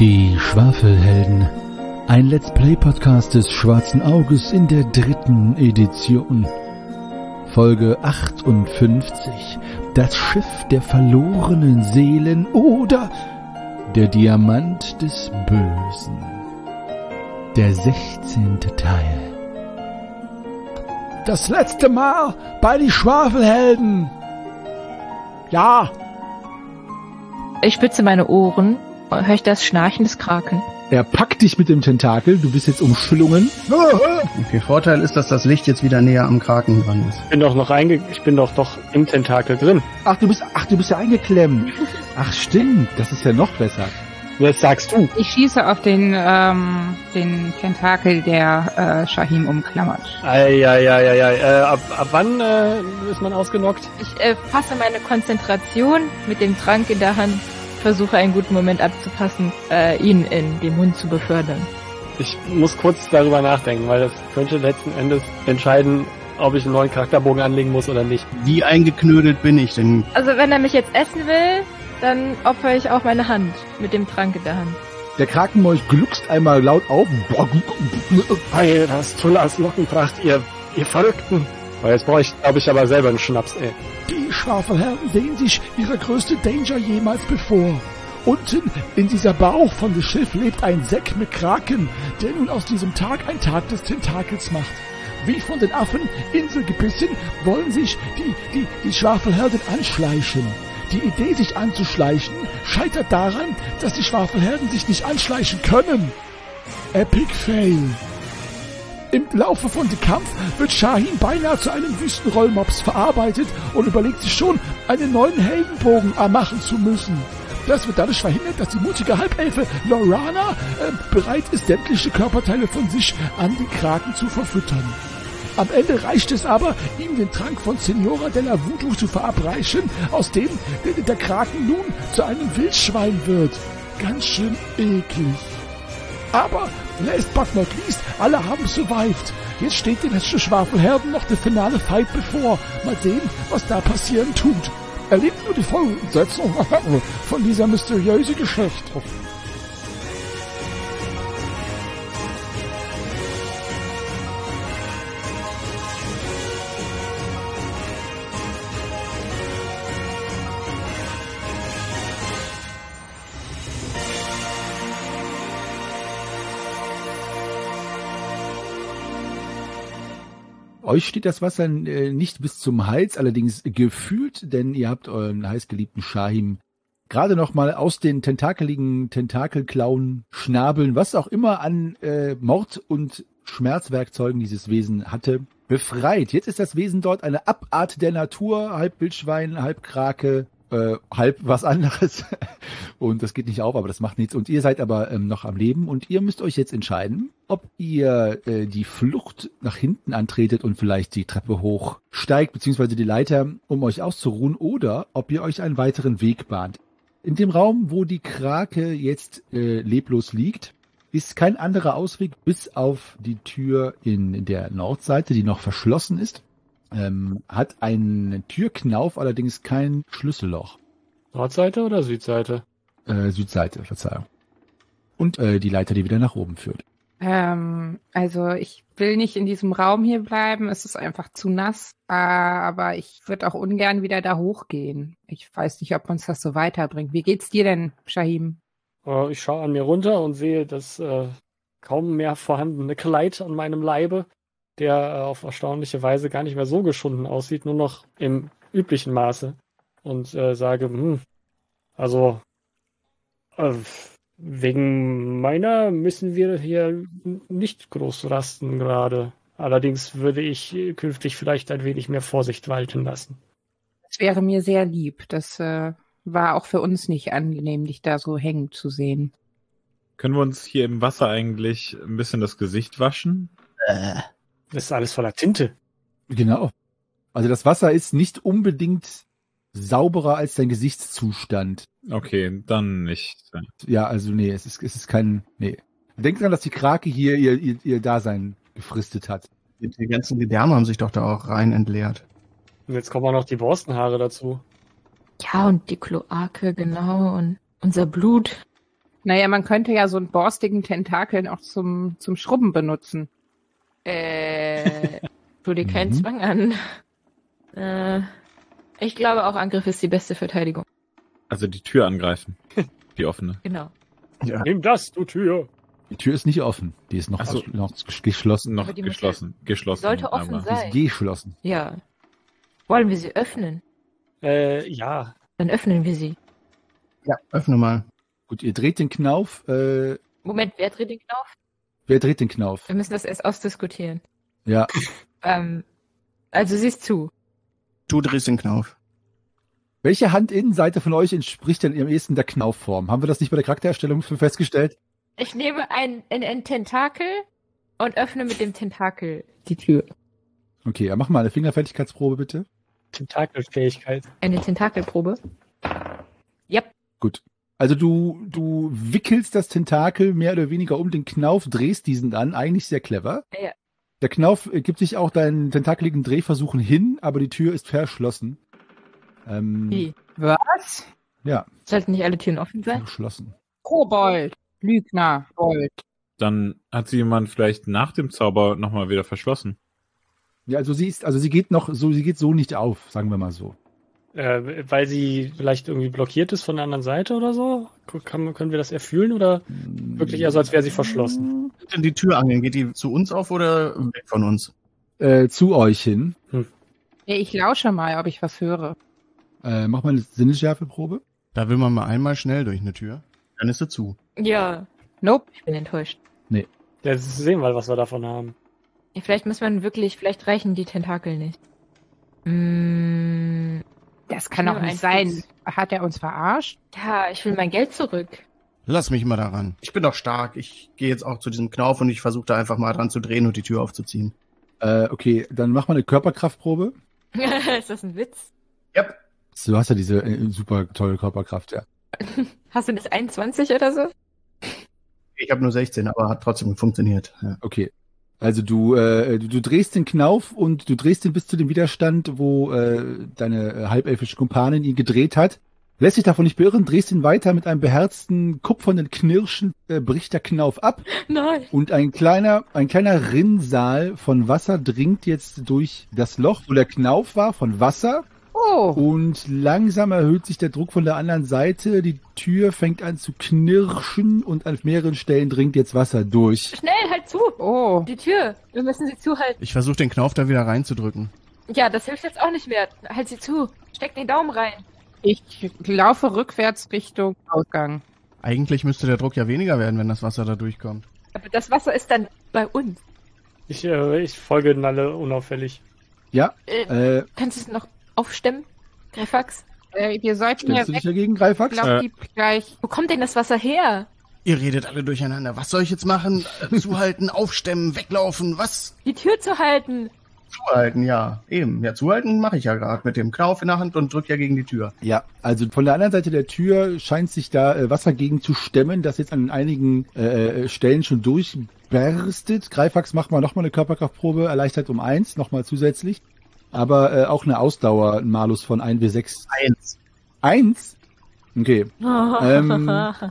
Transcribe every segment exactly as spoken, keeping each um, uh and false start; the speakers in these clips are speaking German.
Die Schwafelhelden, ein Let's Play Podcast des Schwarzen Auges in der dritten Edition. Folge achtundfünfzig, das Schiff der verlorenen Seelen oder der Diamant des Bösen. Der sechzehnte Teil. Das letzte Mal bei die Schwafelhelden. Ja. Ich spitze meine Ohren. Hör ich das Schnarchen des Kraken? Er packt dich mit dem Tentakel, du bist jetzt umschlungen. Okay, Vorteil ist, dass das Licht jetzt wieder näher am Kraken dran ist. Ich bin doch noch reinge... Ich bin doch doch im Tentakel drin. Ach, du bist, ach, du bist ja eingeklemmt. Ach, stimmt, das ist ja noch besser. Was sagst du? Ich schieße auf den, ähm, den Tentakel, der äh, Shahim umklammert. Eieieiei. Äh, ab, ab wann äh, ist man ausgenockt? Ich äh, fasse meine Konzentration mit dem Trank in der Hand, versuche einen guten Moment abzupassen, äh, ihn in den Mund zu befördern. Ich muss kurz darüber nachdenken, weil das könnte letzten Endes entscheiden, ob ich einen neuen Charakterbogen anlegen muss oder nicht. Wie eingeknödelt bin ich denn? Also wenn er mich jetzt essen will, dann opfere ich auch meine Hand mit dem Trank in der Hand. Der Krakenmolch gluckst einmal laut auf. Hey, das Tullas Lockenpracht, ihr, ihr Verrückten. Weil jetzt brauche ich, glaube ich, aber selber einen Schnaps, ey. Die Schwafelhelden sehen sich ihre größte Danger jemals bevor. Unten in dieser Bauch von dem Schiff lebt ein Säck mit Kraken, der nun aus diesem Tag ein Tag des Tentakels macht. Wie von den Affen Inselgebissen wollen sich die, die, die Schwafelhelden anschleichen. Die Idee, sich anzuschleichen, scheitert daran, dass die Schwafelhelden sich nicht anschleichen können. Epic Fail. Im Laufe von dem Kampf wird Shahim beinahe zu einem Wüstenrollmops verarbeitet und überlegt sich schon, einen neuen Heldenbogen machen zu müssen. Das wird dadurch verhindert, dass die mutige Halbelfe Lorana äh, bereit ist, sämtliche Körperteile von sich an den Kraken zu verfüttern. Am Ende reicht es aber, ihm den Trank von Senora della Voodoo zu verabreichen, aus dem der, der Kraken nun zu einem Wildschwein wird. Ganz schön eklig. Aber, last but not least, alle haben survived. Jetzt steht den letzten Schwafelhelden noch der finale Fight bevor. Mal sehen, was da passieren tut. Erlebt nur die Fortsetzung von dieser mysteriösen Geschichte. Euch steht das Wasser äh, nicht bis zum Hals, allerdings gefühlt, denn ihr habt euren heißgeliebten Shahim gerade noch mal aus den tentakeligen Tentakelklauen, Schnabeln, was auch immer an äh, Mord- und Schmerzwerkzeugen dieses Wesen hatte, befreit. Jetzt ist das Wesen dort eine Abart der Natur, halb Wildschwein, halb Krake, äh, halb was anderes. Und das geht nicht auf, aber das macht nichts. Und ihr seid aber ähm, noch am Leben und ihr müsst euch jetzt entscheiden, ob ihr äh, die Flucht nach hinten antretet und vielleicht die Treppe hochsteigt, beziehungsweise die Leiter, um euch auszuruhen, oder ob ihr euch einen weiteren Weg bahnt. In dem Raum, wo die Krake jetzt äh, leblos liegt, ist kein anderer Ausweg, bis auf die Tür in der Nordseite, die noch verschlossen ist. Ähm, hat einen Türknauf, allerdings kein Schlüsselloch. Nordseite oder Südseite? Äh, Südseite, Verzeihung. Und äh, die Leiter, die wieder nach oben führt. Ähm, also ich will nicht in diesem Raum hier bleiben, es ist einfach zu nass, äh, aber ich würde auch ungern wieder da hochgehen. Ich weiß nicht, ob uns das so weiterbringt. Wie geht's dir denn, Shahim? Äh, ich schaue an mir runter und sehe das äh, kaum mehr vorhandene Kleid an meinem Leibe, der äh, auf erstaunliche Weise gar nicht mehr so geschunden aussieht, nur noch im üblichen Maße. Und äh, sage, hm, also äh, wegen meiner müssen wir hier nicht groß rasten gerade. Allerdings würde ich künftig vielleicht ein wenig mehr Vorsicht walten lassen. Das wäre mir sehr lieb. Das äh, war auch für uns nicht angenehm, dich da so hängen zu sehen. Können wir uns hier im Wasser eigentlich ein bisschen das Gesicht waschen? Äh. Das ist alles voller Tinte. Genau. Also das Wasser ist nicht unbedingt sauberer als dein Gesichtszustand. Okay, dann nicht. Ja, also nee, es ist, es ist kein, nee. Denk dran, dass die Krake hier ihr, ihr, ihr Dasein gefristet hat. Die ganzen Gedärme haben sich doch da auch rein entleert. Und jetzt kommen auch noch die Borstenhaare dazu. Ja, und die Kloake, genau, und unser Blut. Naja, man könnte ja so einen borstigen Tentakel auch zum, zum Schrubben benutzen. Äh, tu dir keinen Mhm. Zwang an. Äh, ich glaube auch Angriff ist die beste Verteidigung. Also die Tür angreifen. Die offene. Genau. Ja. Nimm das, du Tür. Die Tür ist nicht offen. Die ist noch, Ach so. noch geschlossen. Noch Aber die muss geschlossen. Geschlossen. sollte offen aber- sein. Die ist geschlossen. Ja. Wollen wir sie öffnen? Äh, ja. Dann öffnen wir sie. Ja, öffne mal. Gut, ihr dreht den Knauf. Äh, Moment, wer dreht den Knopf? wer dreht den Knauf? Wir müssen das erst ausdiskutieren. Ja. Ähm, also siehst zu. Du drehst den Knauf. Welche Handinnenseite von euch entspricht denn am ehesten der Knaufform? Haben wir das nicht bei der Charaktererstellung festgestellt? Ich nehme ein, ein, ein Tentakel und öffne mit dem Tentakel die Tür. Okay, ja, mach mal eine Fingerfertigkeitsprobe, bitte. Tentakelfähigkeit. Eine Tentakelprobe. Yep. Gut. Also du, du wickelst das Tentakel mehr oder weniger um den Knauf, drehst diesen dann, eigentlich sehr clever. Ja. Der Knauf äh, gibt sich auch deinen tentakeligen Drehversuchen hin, aber die Tür ist verschlossen. Ähm, Wie? Was? Ja, Sollten nicht alle Türen offen sein? verschlossen. Kobold. Lügner. Gold. Dann hat sie jemand vielleicht nach dem Zauber nochmal wieder verschlossen. Ja, also sie ist, also sie geht noch so, sie geht so nicht auf, sagen wir mal so. Äh, weil sie vielleicht irgendwie blockiert ist von der anderen Seite oder so? Kann, können wir das erfühlen oder wirklich eher so, als wäre sie verschlossen? Denn die Tür angeln, geht die zu uns auf oder weg von uns? Äh, zu euch hin. Ja, ich lausche mal, ob ich was höre. Äh, mach mal eine Sinnesschärfeprobe. Da will man mal einmal schnell durch eine Tür. Dann ist sie zu. Ja. Nope. Ich bin enttäuscht. Ja, sehen wir, was wir davon haben. Ja, vielleicht muss man wirklich, vielleicht reichen die Tentakel nicht. Mm, Das kann Ja, doch nicht ein sein. Fuß. Hat er uns verarscht? ja, ich will mein Geld zurück. Lass mich mal daran. Ich bin doch stark. Ich gehe jetzt auch zu diesem Knauf und ich versuche da einfach mal dran zu drehen und die Tür aufzuziehen. Äh, okay, dann mach mal eine Körperkraftprobe. Ist das ein Witz? Yep. Du hast ja diese äh, super tolle Körperkraft, ja. Hast du das einundzwanzig oder so? Ich habe nur sechzehn, aber hat trotzdem funktioniert. Ja. Okay. Also du, äh, du, du drehst den Knauf und du drehst ihn bis zu dem Widerstand, wo äh, deine äh, halbelfische Kumpanin ihn gedreht hat. Lässt dich davon nicht beirren, drehst ihn weiter mit einem beherzten, kupfernden Knirschen, äh, bricht der Knauf ab Nein. und ein kleiner, ein kleiner Rinnsal von Wasser dringt jetzt durch das Loch, wo der Knauf war, von Wasser. Oh. Und langsam erhöht sich der Druck von der anderen Seite. Die Tür fängt an zu knirschen und an mehreren Stellen dringt jetzt Wasser durch. Schnell, halt zu. Oh. Die Tür. Wir müssen sie zuhalten. Ich versuche den Knauf da wieder reinzudrücken. Ja, das hilft jetzt auch nicht mehr. Halt sie zu. Steck den Daumen rein. Ich laufe rückwärts Richtung Ausgang. Eigentlich müsste der Druck ja weniger werden, wenn das Wasser da durchkommt. Aber das Wasser ist dann bei uns. Ich, äh, ich folge Nalle unauffällig. Ja, Äh, äh, kannst du es noch aufstemmen? Greifax? Äh, wir sollten ja stellst du dich weg. dagegen, Ich Greifax? glaube, Äh. die gleich. Wo kommt denn das Wasser her? Ihr redet alle durcheinander. Was soll ich jetzt machen? Äh, Zuhalten, aufstemmen, weglaufen, was? Die Tür zu halten. Zuhalten, ja. Eben. Ja, zuhalten mache ich ja gerade mit dem Knauf in der Hand und drück ja gegen die Tür. Ja, also von der anderen Seite der Tür scheint sich da äh, Wasser gegen zu stemmen, das jetzt an einigen äh, Stellen schon durchberstet. Greifax, mach mal nochmal eine Körperkraftprobe, erleichtert um eins, nochmal zusätzlich. Aber äh, auch eine Ausdauer, ein Malus von eins W sechs. Eins. Eins? Okay. Ähm,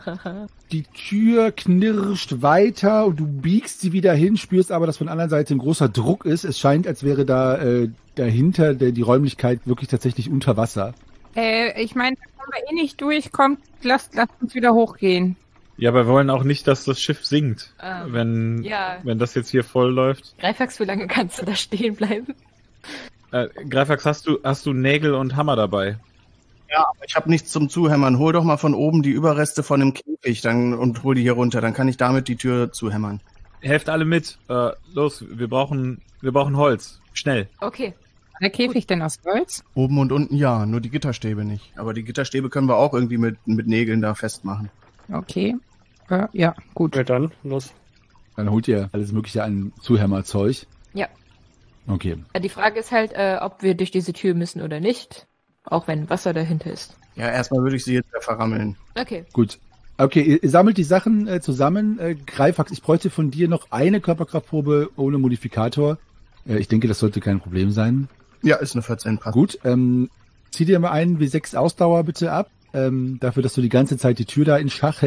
Die Tür knirscht weiter und du biegst sie wieder hin, spürst aber, dass von der anderen Seite ein großer Druck ist. Es scheint, als wäre da äh, dahinter der, die Räumlichkeit wirklich tatsächlich unter Wasser. Äh, ich meine, da kommen wir eh nicht durch. Kommt, lasst, lasst uns wieder hochgehen. Ja, aber wir wollen auch nicht, dass das Schiff sinkt. Ähm, wenn, ja. wenn das jetzt hier voll läuft. Greifax, wie lange kannst du da stehen bleiben? Äh, Greifax, hast du, hast du Nägel und Hammer dabei? Ja, aber ich habe nichts zum Zuhämmern. Hol doch mal von oben die Überreste von dem Käfig dann, und hol die hier runter. Dann kann ich damit die Tür zuhämmern. Helft alle mit. Äh, los, wir brauchen, wir brauchen Holz. Schnell. Okay. Der Käfig denn aus Holz? Oben und unten ja, nur die Gitterstäbe nicht. Aber die Gitterstäbe können wir auch irgendwie mit, mit Nägeln da festmachen. Okay. Äh, ja, gut. Ja, dann, los. Dann holt ihr alles mögliche an Zuhämmerzeug. Ja. Okay. Die Frage ist halt, äh, ob wir durch diese Tür müssen oder nicht. Auch wenn Wasser dahinter ist. Ja, erstmal würde ich sie jetzt da verrammeln. Okay. Gut. Okay, ihr, ihr sammelt die Sachen äh, zusammen. Äh, Greifax, ich bräuchte von dir noch eine Körperkraftprobe ohne Modifikator. Äh, ich denke, das sollte kein Problem sein. Ja, ist eine vierzehn, passt. Gut, ähm, zieh dir mal einen W sechs Ausdauer bitte ab. Ähm, dafür, dass du die ganze Zeit die Tür da in Schach hältst.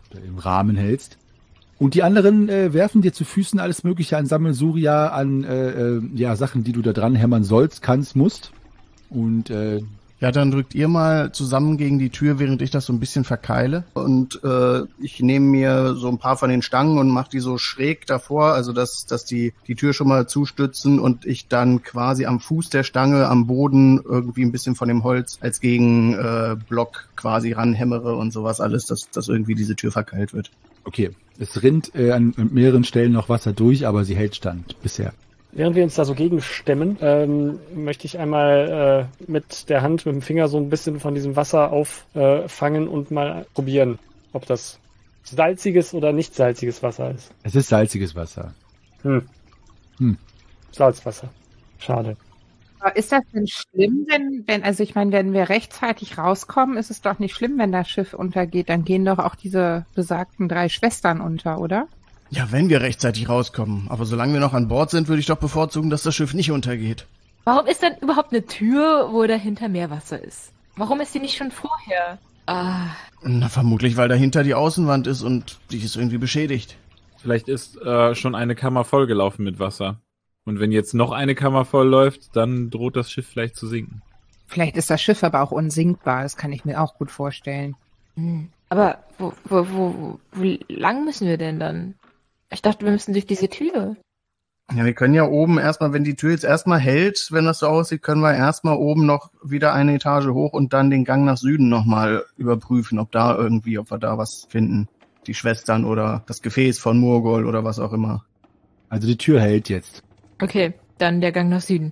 oder im Rahmen hältst. Und die anderen äh, werfen dir zu Füßen alles Mögliche an Sammelsurier, an äh, äh, ja, Sachen, die du da dran hämmern sollst, kannst, musst. Und äh, ja, dann drückt ihr mal zusammen gegen die Tür, während ich das so ein bisschen verkeile. Und äh, ich nehme mir so ein paar von den Stangen und mache die so schräg davor, also dass, dass die, die Tür schon mal zustützen und ich dann quasi am Fuß der Stange, am Boden irgendwie ein bisschen von dem Holz als Gegenblock äh, Block quasi ranhämmere und sowas alles, dass, dass irgendwie diese Tür verkeilt wird. Okay, es rinnt äh, an mehreren Stellen noch Wasser durch, aber sie hält stand bisher. Während wir uns da so gegenstemmen, ähm, möchte ich einmal äh, mit der Hand, mit dem Finger so ein bisschen von diesem Wasser auffangen äh, und mal probieren, ob das salziges oder nicht salziges Wasser ist. Es ist salziges Wasser. Hm. Hm. Salzwasser. Schade. Aber ist das denn schlimm, wenn, wenn, also ich meine, wenn wir rechtzeitig rauskommen, ist es doch nicht schlimm, wenn das Schiff untergeht. Dann gehen doch auch diese besagten drei Schwestern unter, oder? Ja, wenn wir rechtzeitig rauskommen. Aber solange wir noch an Bord sind, würde ich doch bevorzugen, dass das Schiff nicht untergeht. Warum ist denn überhaupt eine Tür, wo dahinter Meerwasser ist? Warum ist die nicht schon vorher? Ah. Na, vermutlich, weil dahinter die Außenwand ist und die ist irgendwie beschädigt. Vielleicht ist äh, schon eine Kammer vollgelaufen mit Wasser. Und wenn jetzt noch eine Kammer voll läuft, dann droht das Schiff vielleicht zu sinken. Vielleicht ist das Schiff aber auch unsinkbar, das kann ich mir auch gut vorstellen. Hm. Aber wo, wo, wo, wo lang müssen wir denn dann? Ich dachte, wir müssen durch diese Tür. Ja, wir können ja oben erstmal, wenn die Tür jetzt erstmal hält, wenn das so aussieht, können wir erstmal oben noch wieder eine Etage hoch und dann den Gang nach Süden nochmal überprüfen, ob da irgendwie, ob wir da was finden. Die Schwestern oder das Gefäß von Murgol oder was auch immer. Also die Tür hält jetzt. Okay, dann der Gang nach Süden.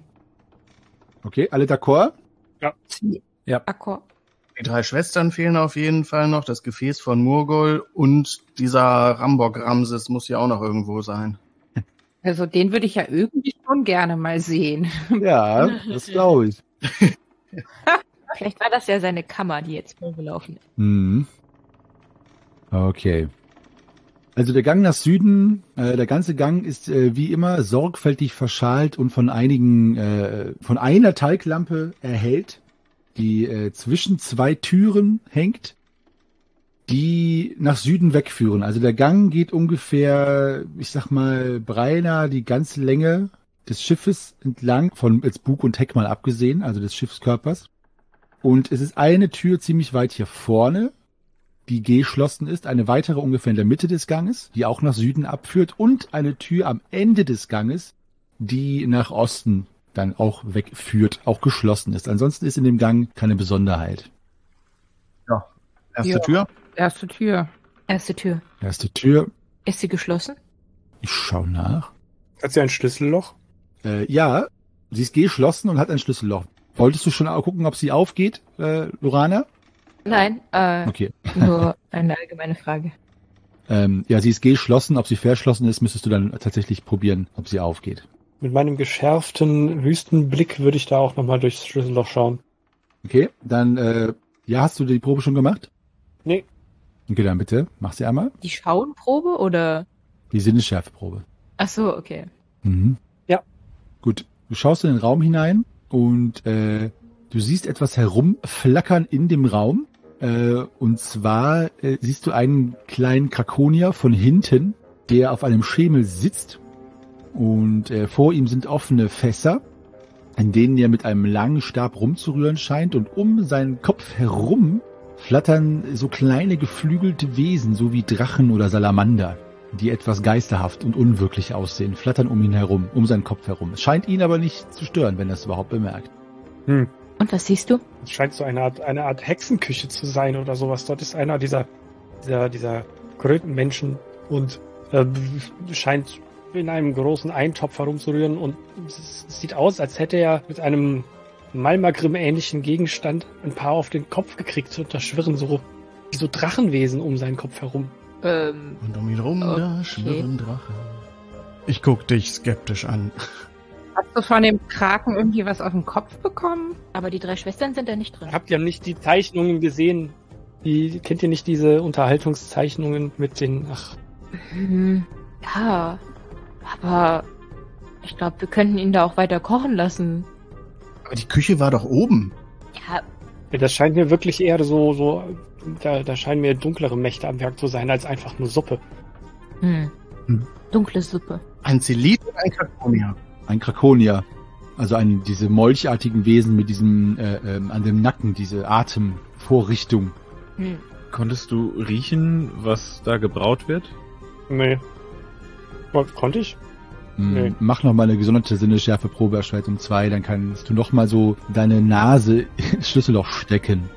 Okay, alle d'accord? Ja. Ja. D'accord. Die drei Schwestern fehlen auf jeden Fall noch, das Gefäß von Murgol und dieser Rambok-Ramses muss ja auch noch irgendwo sein. Also den würde ich ja irgendwie schon gerne mal sehen. Ja, das glaube ich. Vielleicht war das ja seine Kammer, die jetzt vollgelaufen ist. Hm. Okay. Also der Gang nach Süden, äh, der ganze Gang ist äh, wie immer sorgfältig verschalt und von einigen, äh, von einer Talglampe erhellt, die äh, zwischen zwei Türen hängt, die nach Süden wegführen. Also der Gang geht ungefähr, ich sag mal, beinahe die ganze Länge des Schiffes entlang, von jetzt Bug und Heck mal abgesehen, also des Schiffskörpers. Und es ist eine Tür ziemlich weit hier vorne, die geschlossen ist, eine weitere ungefähr in der Mitte des Ganges, die auch nach Süden abführt, und eine Tür am Ende des Ganges, die nach Osten dann auch wegführt, auch geschlossen ist. Ansonsten ist in dem Gang keine Besonderheit. Ja. Erste Ja. Tür. Erste Tür. Erste Tür. Erste Tür. Ist sie geschlossen? Ich schau nach. Hat sie ein Schlüsselloch? Äh, ja, sie ist geschlossen und hat ein Schlüsselloch. Wolltest du schon gucken, ob sie aufgeht, äh, Lorana? Nein, äh, Okay. nur eine allgemeine Frage. Ähm, ja, sie ist geschlossen. Ob sie verschlossen ist, müsstest du dann tatsächlich probieren, ob sie aufgeht. Mit meinem geschärften Wüstenblick würde ich da auch nochmal durchs Schlüsselloch schauen. Okay, dann, äh, ja, hast du die Probe schon gemacht? Nee. Okay, dann bitte, mach sie einmal. Die Schauenprobe oder? Die Sinnesschärfeprobe. Ach so, okay. Mhm. Ja. Gut, du schaust in den Raum hinein und äh, du siehst etwas herumflackern in dem Raum. Äh, und zwar äh, siehst du einen kleinen Krakonier von hinten, der auf einem Schemel sitzt. Und äh, vor ihm sind offene Fässer, in denen er mit einem langen Stab rumzurühren scheint. Und um seinen Kopf herum flattern so kleine geflügelte Wesen, so wie Drachen oder Salamander, die etwas geisterhaft und unwirklich aussehen, flattern um ihn herum, um seinen Kopf herum. Es scheint ihn aber nicht zu stören, wenn er es überhaupt bemerkt. Hm. Und was siehst du? Es scheint so eine Art, eine Art Hexenküche zu sein oder sowas. Dort ist einer dieser, dieser, dieser Krötenmenschen und äh, scheint in einem großen Eintopf herumzurühren und es sieht aus, als hätte er mit einem Malmagrim-ähnlichen Gegenstand ein paar auf den Kopf gekriegt und da schwirren so, wie so Drachenwesen um seinen Kopf herum. Ähm, Und um ihn rum, Okay. da schwirren Drachen. Ich guck dich skeptisch an. Hast du von dem Kraken irgendwie was auf den Kopf bekommen? aber die drei Schwestern sind da nicht drin. Habt ihr nicht die Zeichnungen gesehen? Die, kennt ihr nicht diese Unterhaltungszeichnungen mit den, ach, Hm, ja, aber ich glaube, wir könnten ihn da auch weiter kochen lassen. Aber die Küche war doch oben. Ja, Ja, das scheint mir wirklich eher so, so, da, da scheinen mir dunklere Mächte am Werk zu sein, als einfach nur Suppe. Hm. Hm. Dunkle Suppe. Ein Zelit und ein Krakonier. Ein Krakonier. Also ein, diese molchartigen Wesen mit diesem, äh, ähm, an dem Nacken, diese Atemvorrichtung. Hm. Konntest du riechen, was da gebraut wird? Nee. Was, konnte ich? Hm, Nee. Mach noch mal eine gesonderte Sinnesschärfe-Probe erschwert um zwei, dann kannst du noch mal so deine Nase ins Schlüsselloch stecken.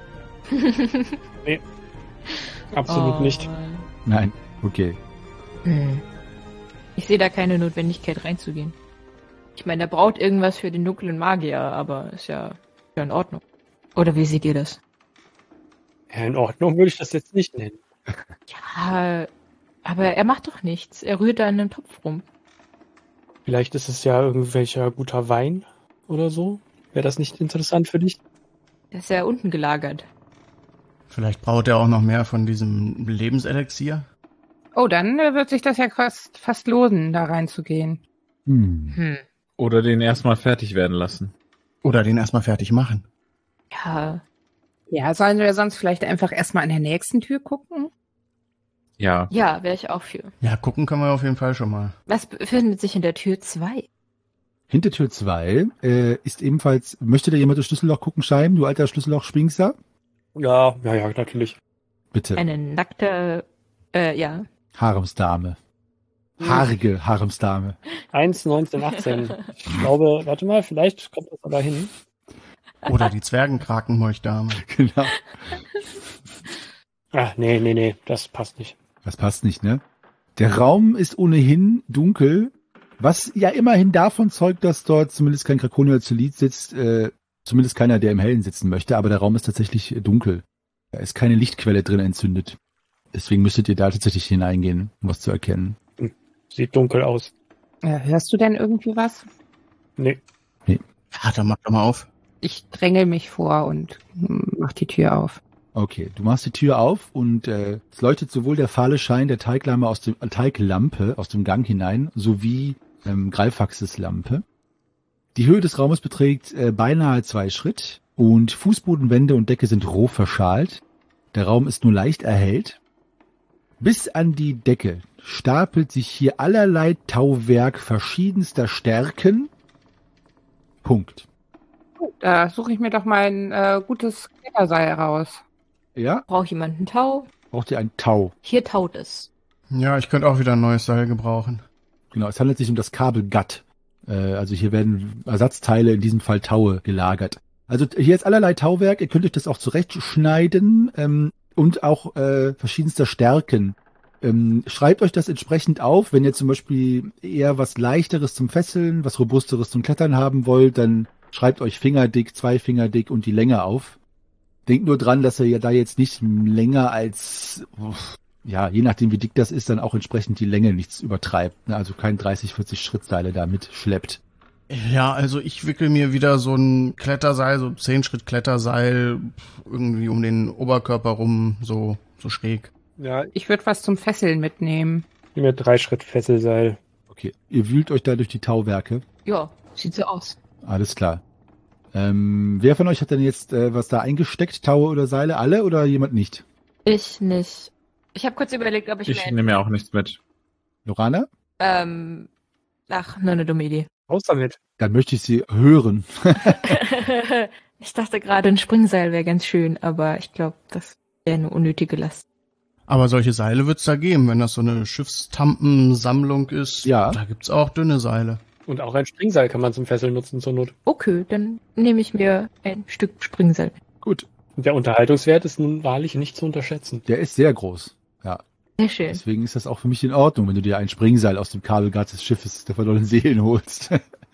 Absolut Oh. nicht. Nein, okay. Hm. Ich sehe da keine Notwendigkeit reinzugehen. Ich meine, der braut irgendwas für den dunklen Magier, aber ist ja, ja in Ordnung. Oder wie seht ihr das? Ja, in Ordnung würde ich das jetzt nicht nennen. Ja, aber er macht doch nichts. Er rührt da in einem Topf rum. Vielleicht ist es ja irgendwelcher guter Wein oder so. Wäre das nicht interessant für dich? Der ist ja unten gelagert. Vielleicht braucht er auch noch mehr von diesem Lebenselixier. Oh, dann äh, wird sich das ja fast, fast lohnen, da reinzugehen. Hm. Hm. Oder den erstmal fertig werden lassen? Oder den erstmal fertig machen. Ja, Ja, sollen wir sonst vielleicht einfach erstmal an der nächsten Tür gucken? Ja. ja, wäre ich auch für. Ja, gucken können wir auf jeden Fall schon mal. Was befindet sich in der Tür zwei? Hinter Tür zwei äh, ist ebenfalls, möchte da jemand das Schlüsselloch gucken, Scheim, du alter Schlüsselloch-Springser? Ja, ja, ja, natürlich. Bitte. Eine nackte, äh, ja. Haremsdame. Haarige Haremsdame. eins, neunzehn, achtzehn. Ich glaube, warte mal, vielleicht kommt das aber hin. Oder die Zwergenkrakenmolchdame. Genau. Ah, nee, nee, nee, das passt nicht. Das passt nicht, ne? Der Raum ist ohnehin dunkel, was ja immerhin davon zeugt, dass dort zumindest kein Krakonier Zelit sitzt, äh, zumindest keiner, der im Hellen sitzen möchte, aber der Raum ist tatsächlich dunkel. Da ist keine Lichtquelle drin entzündet. Deswegen müsstet ihr da tatsächlich hineingehen, um was zu erkennen. Sieht dunkel aus. Ja, hörst du denn irgendwie was? Nee. Ja, dann mach doch mal auf. Ich drängel mich vor und hm, mach die Tür auf. Okay, du machst die Tür auf und äh, es leuchtet sowohl der fahle Schein der Teiglampe aus dem, äh, Teiglampe aus dem Gang hinein, sowie ähm, Greifaxes Lampe. Die Höhe des Raumes beträgt äh, beinahe zwei Schritt und Fußbodenwände und Decke sind roh verschalt. Der Raum ist nur leicht erhellt. Bis an die Decke stapelt sich hier allerlei Tauwerk verschiedenster Stärken. Punkt. Da suche ich mir doch mal ein äh, gutes Kletterseil raus. Ja, Braucht jemand einen Tau? braucht ihr ein Tau. Hier taut es. Ja, ich könnte auch wieder ein neues Seil gebrauchen. Genau, es handelt sich um das Kabelgatt. Äh, also hier werden Ersatzteile, in diesem Fall Taue, gelagert. Also hier ist allerlei Tauwerk, ihr könnt euch das auch zurechtschneiden ähm, und auch äh, verschiedenster Stärken. Ähm, schreibt euch das entsprechend auf, wenn ihr zum Beispiel eher was Leichteres zum Fesseln, was Robusteres zum Klettern haben wollt, dann schreibt euch fingerdick, zwei Finger dick und die Länge auf. Denkt nur dran, dass ihr ja da jetzt nicht länger als, ja, je nachdem wie dick das ist, dann auch entsprechend die Länge nichts übertreibt. Ne? Also kein dreißig, vierzig Schrittseile da mitschleppt. Ja, also ich wickel mir wieder so ein Kletterseil, so zehn Schritt Kletterseil, irgendwie um den Oberkörper rum, so, so schräg. Ja, ich Ich würde was zum Fesseln mitnehmen. nehme mir drei Schritt Fesselseil. Okay, ihr wühlt euch da durch die Tauwerke. Ja, sieht so aus. Alles klar. Ähm, wer von euch hat denn jetzt äh, was da eingesteckt? Taue oder Seile? Alle oder jemand nicht? Ich nicht. Ich habe kurz überlegt, ob ich, Ich mir... nehme ja auch nichts mit. Lorana? Ähm, ach, nur eine dumme Idee. Raus damit. Dann möchte ich sie hören. Ich dachte gerade, ein Springseil wäre ganz schön, aber ich glaube, das wäre eine unnötige Last. Aber solche Seile wird's da geben, wenn das so eine Schiffstampensammlung ist. Ja. Da gibt's auch dünne Seile. Und auch ein Springseil kann man zum Fesseln nutzen zur Not. Okay, dann nehme ich mir ein Stück Springseil. Gut, Und der Unterhaltungswert ist nun wahrlich nicht zu unterschätzen. der ist sehr groß. Ja, Sehr schön. deswegen ist das auch für mich in Ordnung, wenn du dir ein Springseil aus dem Kabelgatt des Schiffes der verlorenen Seelen holst.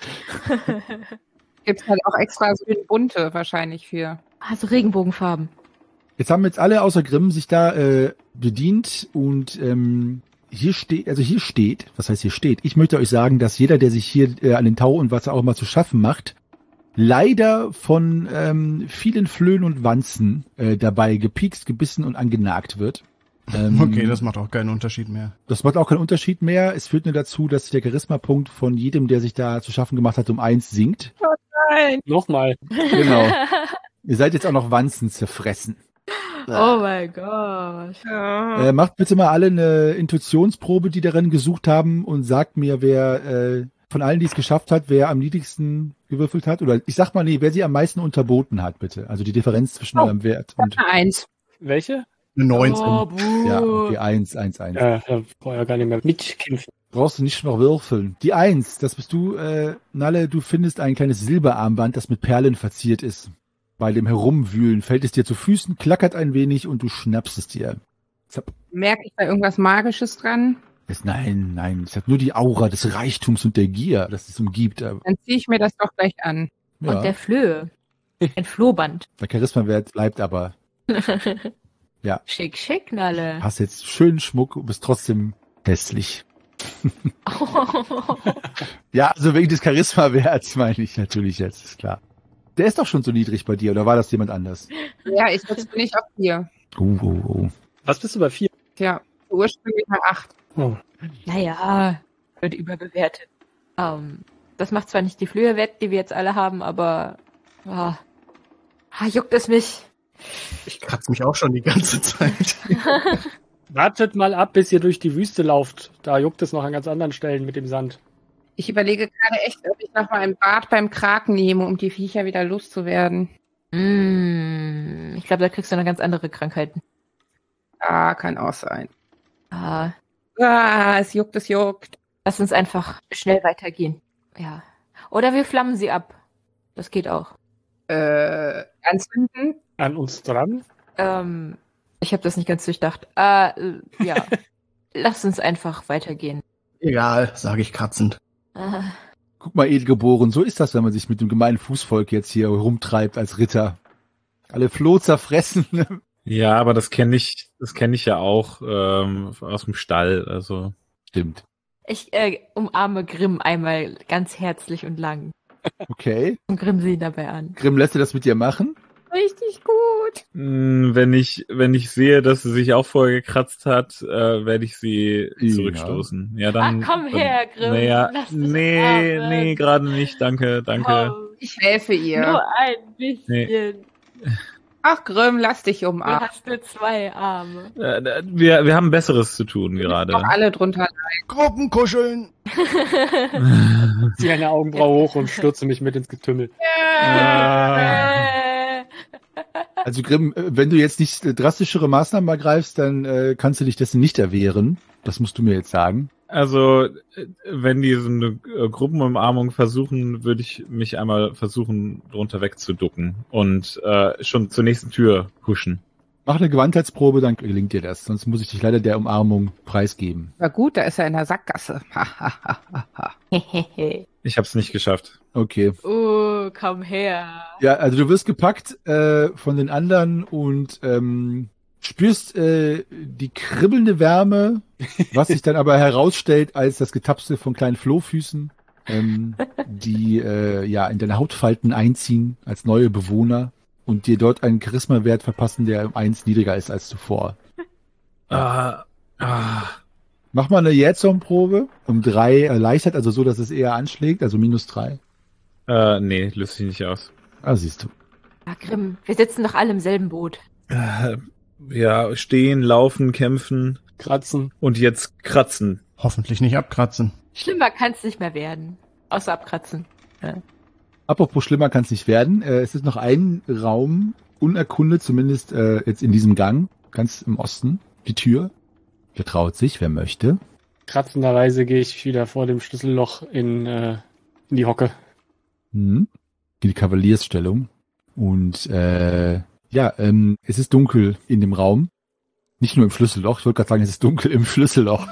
Gibt's halt auch extra so eine bunte wahrscheinlich für. Also Regenbogenfarben. Jetzt haben jetzt alle außer Grimm sich da äh, bedient und ähm, hier steht, also hier steht, was heißt hier steht? Ich möchte euch sagen, dass jeder, der sich hier äh, an den Tau und was auch immer zu schaffen macht, leider von ähm, vielen Flöhen und Wanzen äh, dabei gepiekst, gebissen und angenagt wird. Ähm, Okay, das macht auch keinen Unterschied mehr. Das macht auch keinen Unterschied mehr. Es führt nur dazu, dass der Charisma-Punkt von jedem, der sich da zu schaffen gemacht hat, um eins sinkt. Nein. Nochmal. Genau. Ihr seid jetzt auch noch Wanzen zerfressen. Oh mein Gott. Äh, macht bitte mal alle eine Intuitionsprobe, die darin gesucht haben und sagt mir, wer äh, von allen, die es geschafft hat, wer am niedrigsten gewürfelt hat. Oder ich sag mal, nee, wer sie am meisten unterboten hat, bitte. Also die Differenz zwischen Oh, eurem Wert und... Eine Eins. Welche? Eine neunzehn. Oh, buh. Ja, okay, eins, eins, eins. Ja, da brauche ich ja gar nicht mehr mitkämpfen. Brauchst du nicht noch würfeln. Die eins, das bist du, äh, Nalle, du findest ein kleines Silberarmband, das mit Perlen verziert ist. Bei dem Herumwühlen fällt es dir zu Füßen, klackert ein wenig und du schnappst es dir. Zapp. Merke ich da irgendwas Magisches dran? Es, nein, nein, es hat nur die Aura des Reichtums und der Gier, das es umgibt. Aber, Dann ziehe ich mir das doch gleich an. ja, Und der Flöhe. Ein Flohband. der Charisma-Wert bleibt aber. Ja. Schick, schick, Nalle. Hast jetzt schönen Schmuck und bist trotzdem hässlich. Ja, also wegen des Charisma-Werts meine ich natürlich jetzt, ist klar. Der ist doch schon so niedrig bei dir, oder war das jemand anders? Ja, ich jetzt bin ich auf vier. Oh, oh, oh. Was bist du bei vier? Ja, ursprünglich mal acht. Oh. Naja, wird überbewertet. Ähm, das macht zwar nicht die Flöhe wett, die wir jetzt alle haben, aber ah, ah, juckt es mich. Ich kratze mich auch schon die ganze Zeit. Wartet mal ab, bis ihr durch die Wüste lauft. Da juckt es noch an ganz anderen Stellen mit dem Sand. Ich überlege gerade echt, ob ich noch mal ein Bad beim Kraken nehme, um die Viecher wieder loszuwerden. Mm, ich glaube, da kriegst du noch ganz andere Krankheiten. Ah, kann auch sein. Ah, Ah, es juckt, es juckt. lass uns einfach schnell weitergehen. Ja. Oder wir flammen sie ab. Das geht auch. Äh, anzünden? An uns dran? Ähm, ich habe das nicht ganz durchdacht. Äh, äh, ja. Lass uns einfach weitergehen. Egal, sage ich kratzend. Äh, Guck mal, Edelgeboren, so ist das, wenn man sich mit dem gemeinen Fußvolk jetzt hier rumtreibt als Ritter. Alle Floh zerfressen. Ja, aber das kenne ich, das kenne ich ja auch ähm, aus dem Stall. Also Stimmt. ich äh, umarme Grimm einmal ganz herzlich und lang. Okay. Und Grimm sie dabei an. Grimm, lässt du das mit dir machen? Richtig gut. mh, wenn ich, wenn ich sehe, dass sie sich auch vorher gekratzt hat, äh, werde ich sie Ja. zurückstoßen. Ja, dann. Ah, komm dann, her, Grimm. Naja, Lass dich nee, umarmen. nee, gerade nicht. Danke, danke. Komm, Ich helfe ihr. nur ein bisschen. Ach, Grimm, lass dich Du umarmen. hast nur zwei Arme. Äh, wir, wir haben Besseres zu tun gerade. Doch alle drunter. Gruppenkuscheln. Ziehe eine Augenbraue hoch und stürze mich mit ins Getümmel. Ah. Äh, Also Grimm, äh, wenn du jetzt nicht äh, drastischere Maßnahmen ergreifst, dann äh, kannst du dich dessen nicht erwehren. Das musst du mir jetzt sagen. Also, äh, wenn die so eine äh, Gruppenumarmung versuchen, würde ich mich einmal versuchen, drunter wegzuducken und äh, schon zur nächsten Tür huschen. Mach eine Gewandtheitsprobe, dann gelingt dir das. Sonst muss ich dich leider der Umarmung preisgeben. War gut, da ist er in der Sackgasse. Ich habe es nicht geschafft. Okay. oh, komm her. Ja, also du wirst gepackt äh, von den anderen und ähm, spürst äh, die kribbelnde Wärme, was sich dann aber herausstellt als das Getapsel von kleinen Flohfüßen, ähm, die äh, ja in deine Hautfalten einziehen als neue Bewohner und dir dort einen Charisma-Wert verpassen, der um eins niedriger ist als zuvor. Ah, ah. Mach mal eine Jähzorn-Probe um drei erleichtert, also so, dass es eher anschlägt, also minus drei. Äh, nee, löst sich nicht aus. Ah, siehst du. Ah, Grimm, wir sitzen doch alle im selben Boot. Äh, ja, stehen, laufen, kämpfen Kratzen. und jetzt kratzen. Hoffentlich nicht abkratzen. Schlimmer kann's nicht mehr werden. Außer abkratzen. Ja. Apropos schlimmer kann es nicht werden. Äh, es ist noch ein Raum unerkundet, zumindest äh, jetzt in diesem Gang, ganz im Osten, die Tür. Wer traut sich, wer möchte. Kratzenderweise gehe ich wieder vor dem Schlüsselloch in, äh, in die Hocke. Hm. In die Kavaliersstellung. Und äh, ja, ähm, es ist dunkel in dem Raum. Nicht nur im Schlüsselloch, ich wollte gerade sagen, es ist dunkel im Schlüsselloch.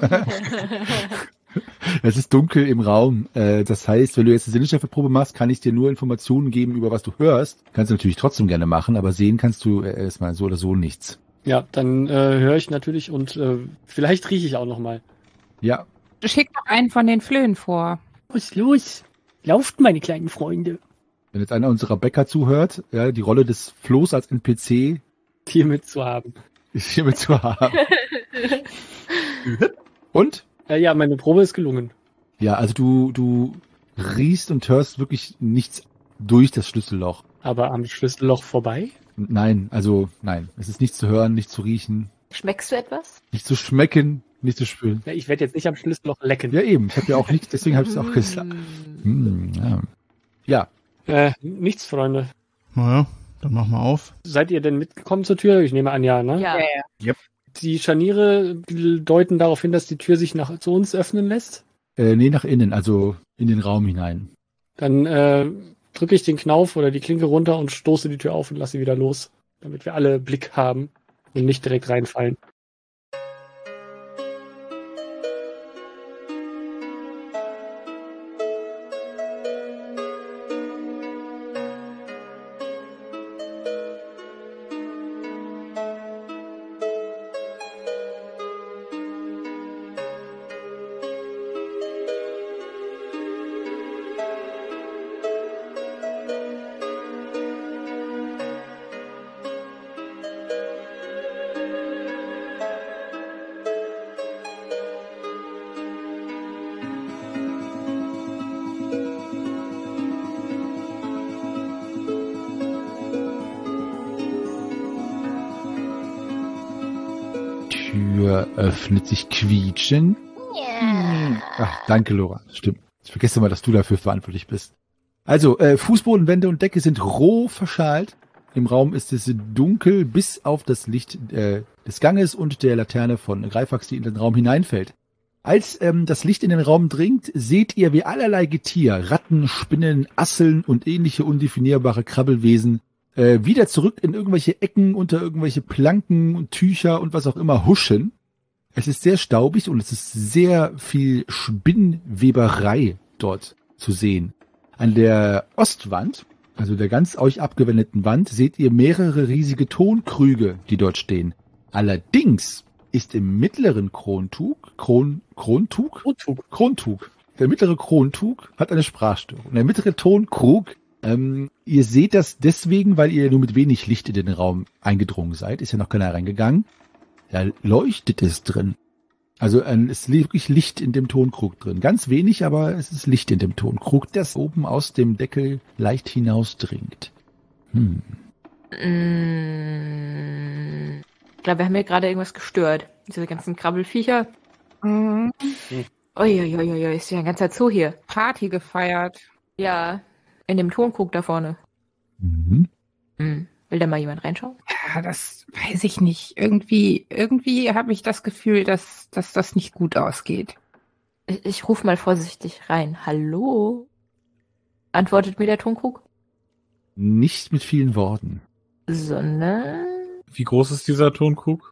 Es ist dunkel im Raum. Äh, das heißt, wenn du jetzt eine Sinneschärfeprobe machst, kann ich dir nur Informationen geben, über was du hörst. Kannst du natürlich trotzdem gerne machen, aber sehen kannst du äh, erstmal so oder so nichts. Ja, dann äh, höre ich natürlich und äh, vielleicht rieche ich auch noch mal. Ja, Schick doch einen von den Flöhen vor. Was los? Lauft, meine kleinen Freunde. wenn jetzt einer unserer Bäcker zuhört, ja, die Rolle des Flohs als N P C Hier mit zu haben. ist hiermit zu haben. Und? Äh, ja, meine Probe ist gelungen. Ja, also du, du riechst und hörst wirklich nichts durch das Schlüsselloch. Aber am Schlüsselloch vorbei? Nein, also nein. Es ist nicht zu hören, nicht zu riechen, Schmeckst du etwas? nicht zu schmecken, nicht zu spüren. Ja, ich werde jetzt nicht am Schlüsselloch lecken. Ja eben, ich habe ja auch nichts, deswegen habe ich es auch gesagt. Hm, ja. ja, Äh, nichts, Freunde. Naja, dann mach mal auf. Seid ihr denn mitgekommen zur Tür? Ich nehme an, ja, ne? Ja. Die Scharniere deuten darauf hin, dass die Tür sich nach zu uns öffnen lässt. äh, nee, nach innen, also in den Raum hinein. Dann äh, drücke ich den Knauf oder die Klinke runter und stoße die Tür auf und lasse sie wieder los, damit wir alle Blick haben und nicht direkt reinfallen. Tür öffnet sich quietschend. Ach, danke, Laura. Stimmt. Ich vergesse mal, dass du dafür verantwortlich bist. Also, äh, Fußboden, Wände und Decke sind roh verschalt. Im Raum ist es dunkel, bis auf das Licht äh, des Ganges und der Laterne von Greifax, die in den Raum hineinfällt. Als ähm, das Licht in den Raum dringt, seht ihr, wie allerlei Getier, Ratten, Spinnen, Asseln und ähnliche undefinierbare Krabbelwesen äh, wieder zurück in irgendwelche Ecken, unter irgendwelche Planken und Tücher und was auch immer huschen. Es ist sehr staubig und es ist sehr viel Spinnweberei dort zu sehen. An der Ostwand, also der ganz euch abgewendeten Wand, seht ihr mehrere riesige Tonkrüge, die dort stehen. Allerdings ist im mittleren Krontug, Kron, Krontug? Krontug. Krontug. Der mittlere Krontug hat eine Sprachstörung. Der mittlere Tonkrug, ähm, ihr seht das deswegen, weil ihr nur mit wenig Licht in den Raum eingedrungen seid. Ist ja noch keiner reingegangen. Da leuchtet es drin. Also ähm, es ist wirklich Licht in dem Tonkrug drin. Ganz wenig, aber es ist Licht in dem Tonkrug, das oben aus dem Deckel leicht hinausdringt. Hm. Mm, ich glaube, wir haben hier gerade irgendwas gestört. Diese ganzen Krabbelfiecher. Mhm. Uiuiuiui, ist ja ein ganzer Zoo hier. Party gefeiert. Ja, in dem Tonkrug da vorne. Mhm. Hm. Will da mal jemand reinschauen? Ja, das weiß ich nicht. Irgendwie, irgendwie habe ich das Gefühl, dass, dass das nicht gut ausgeht. Ich, ich rufe mal vorsichtig rein. Hallo? Antwortet mir der Tonkrug? Nicht mit vielen Worten. Sondern... Wie groß ist dieser Tonkrug?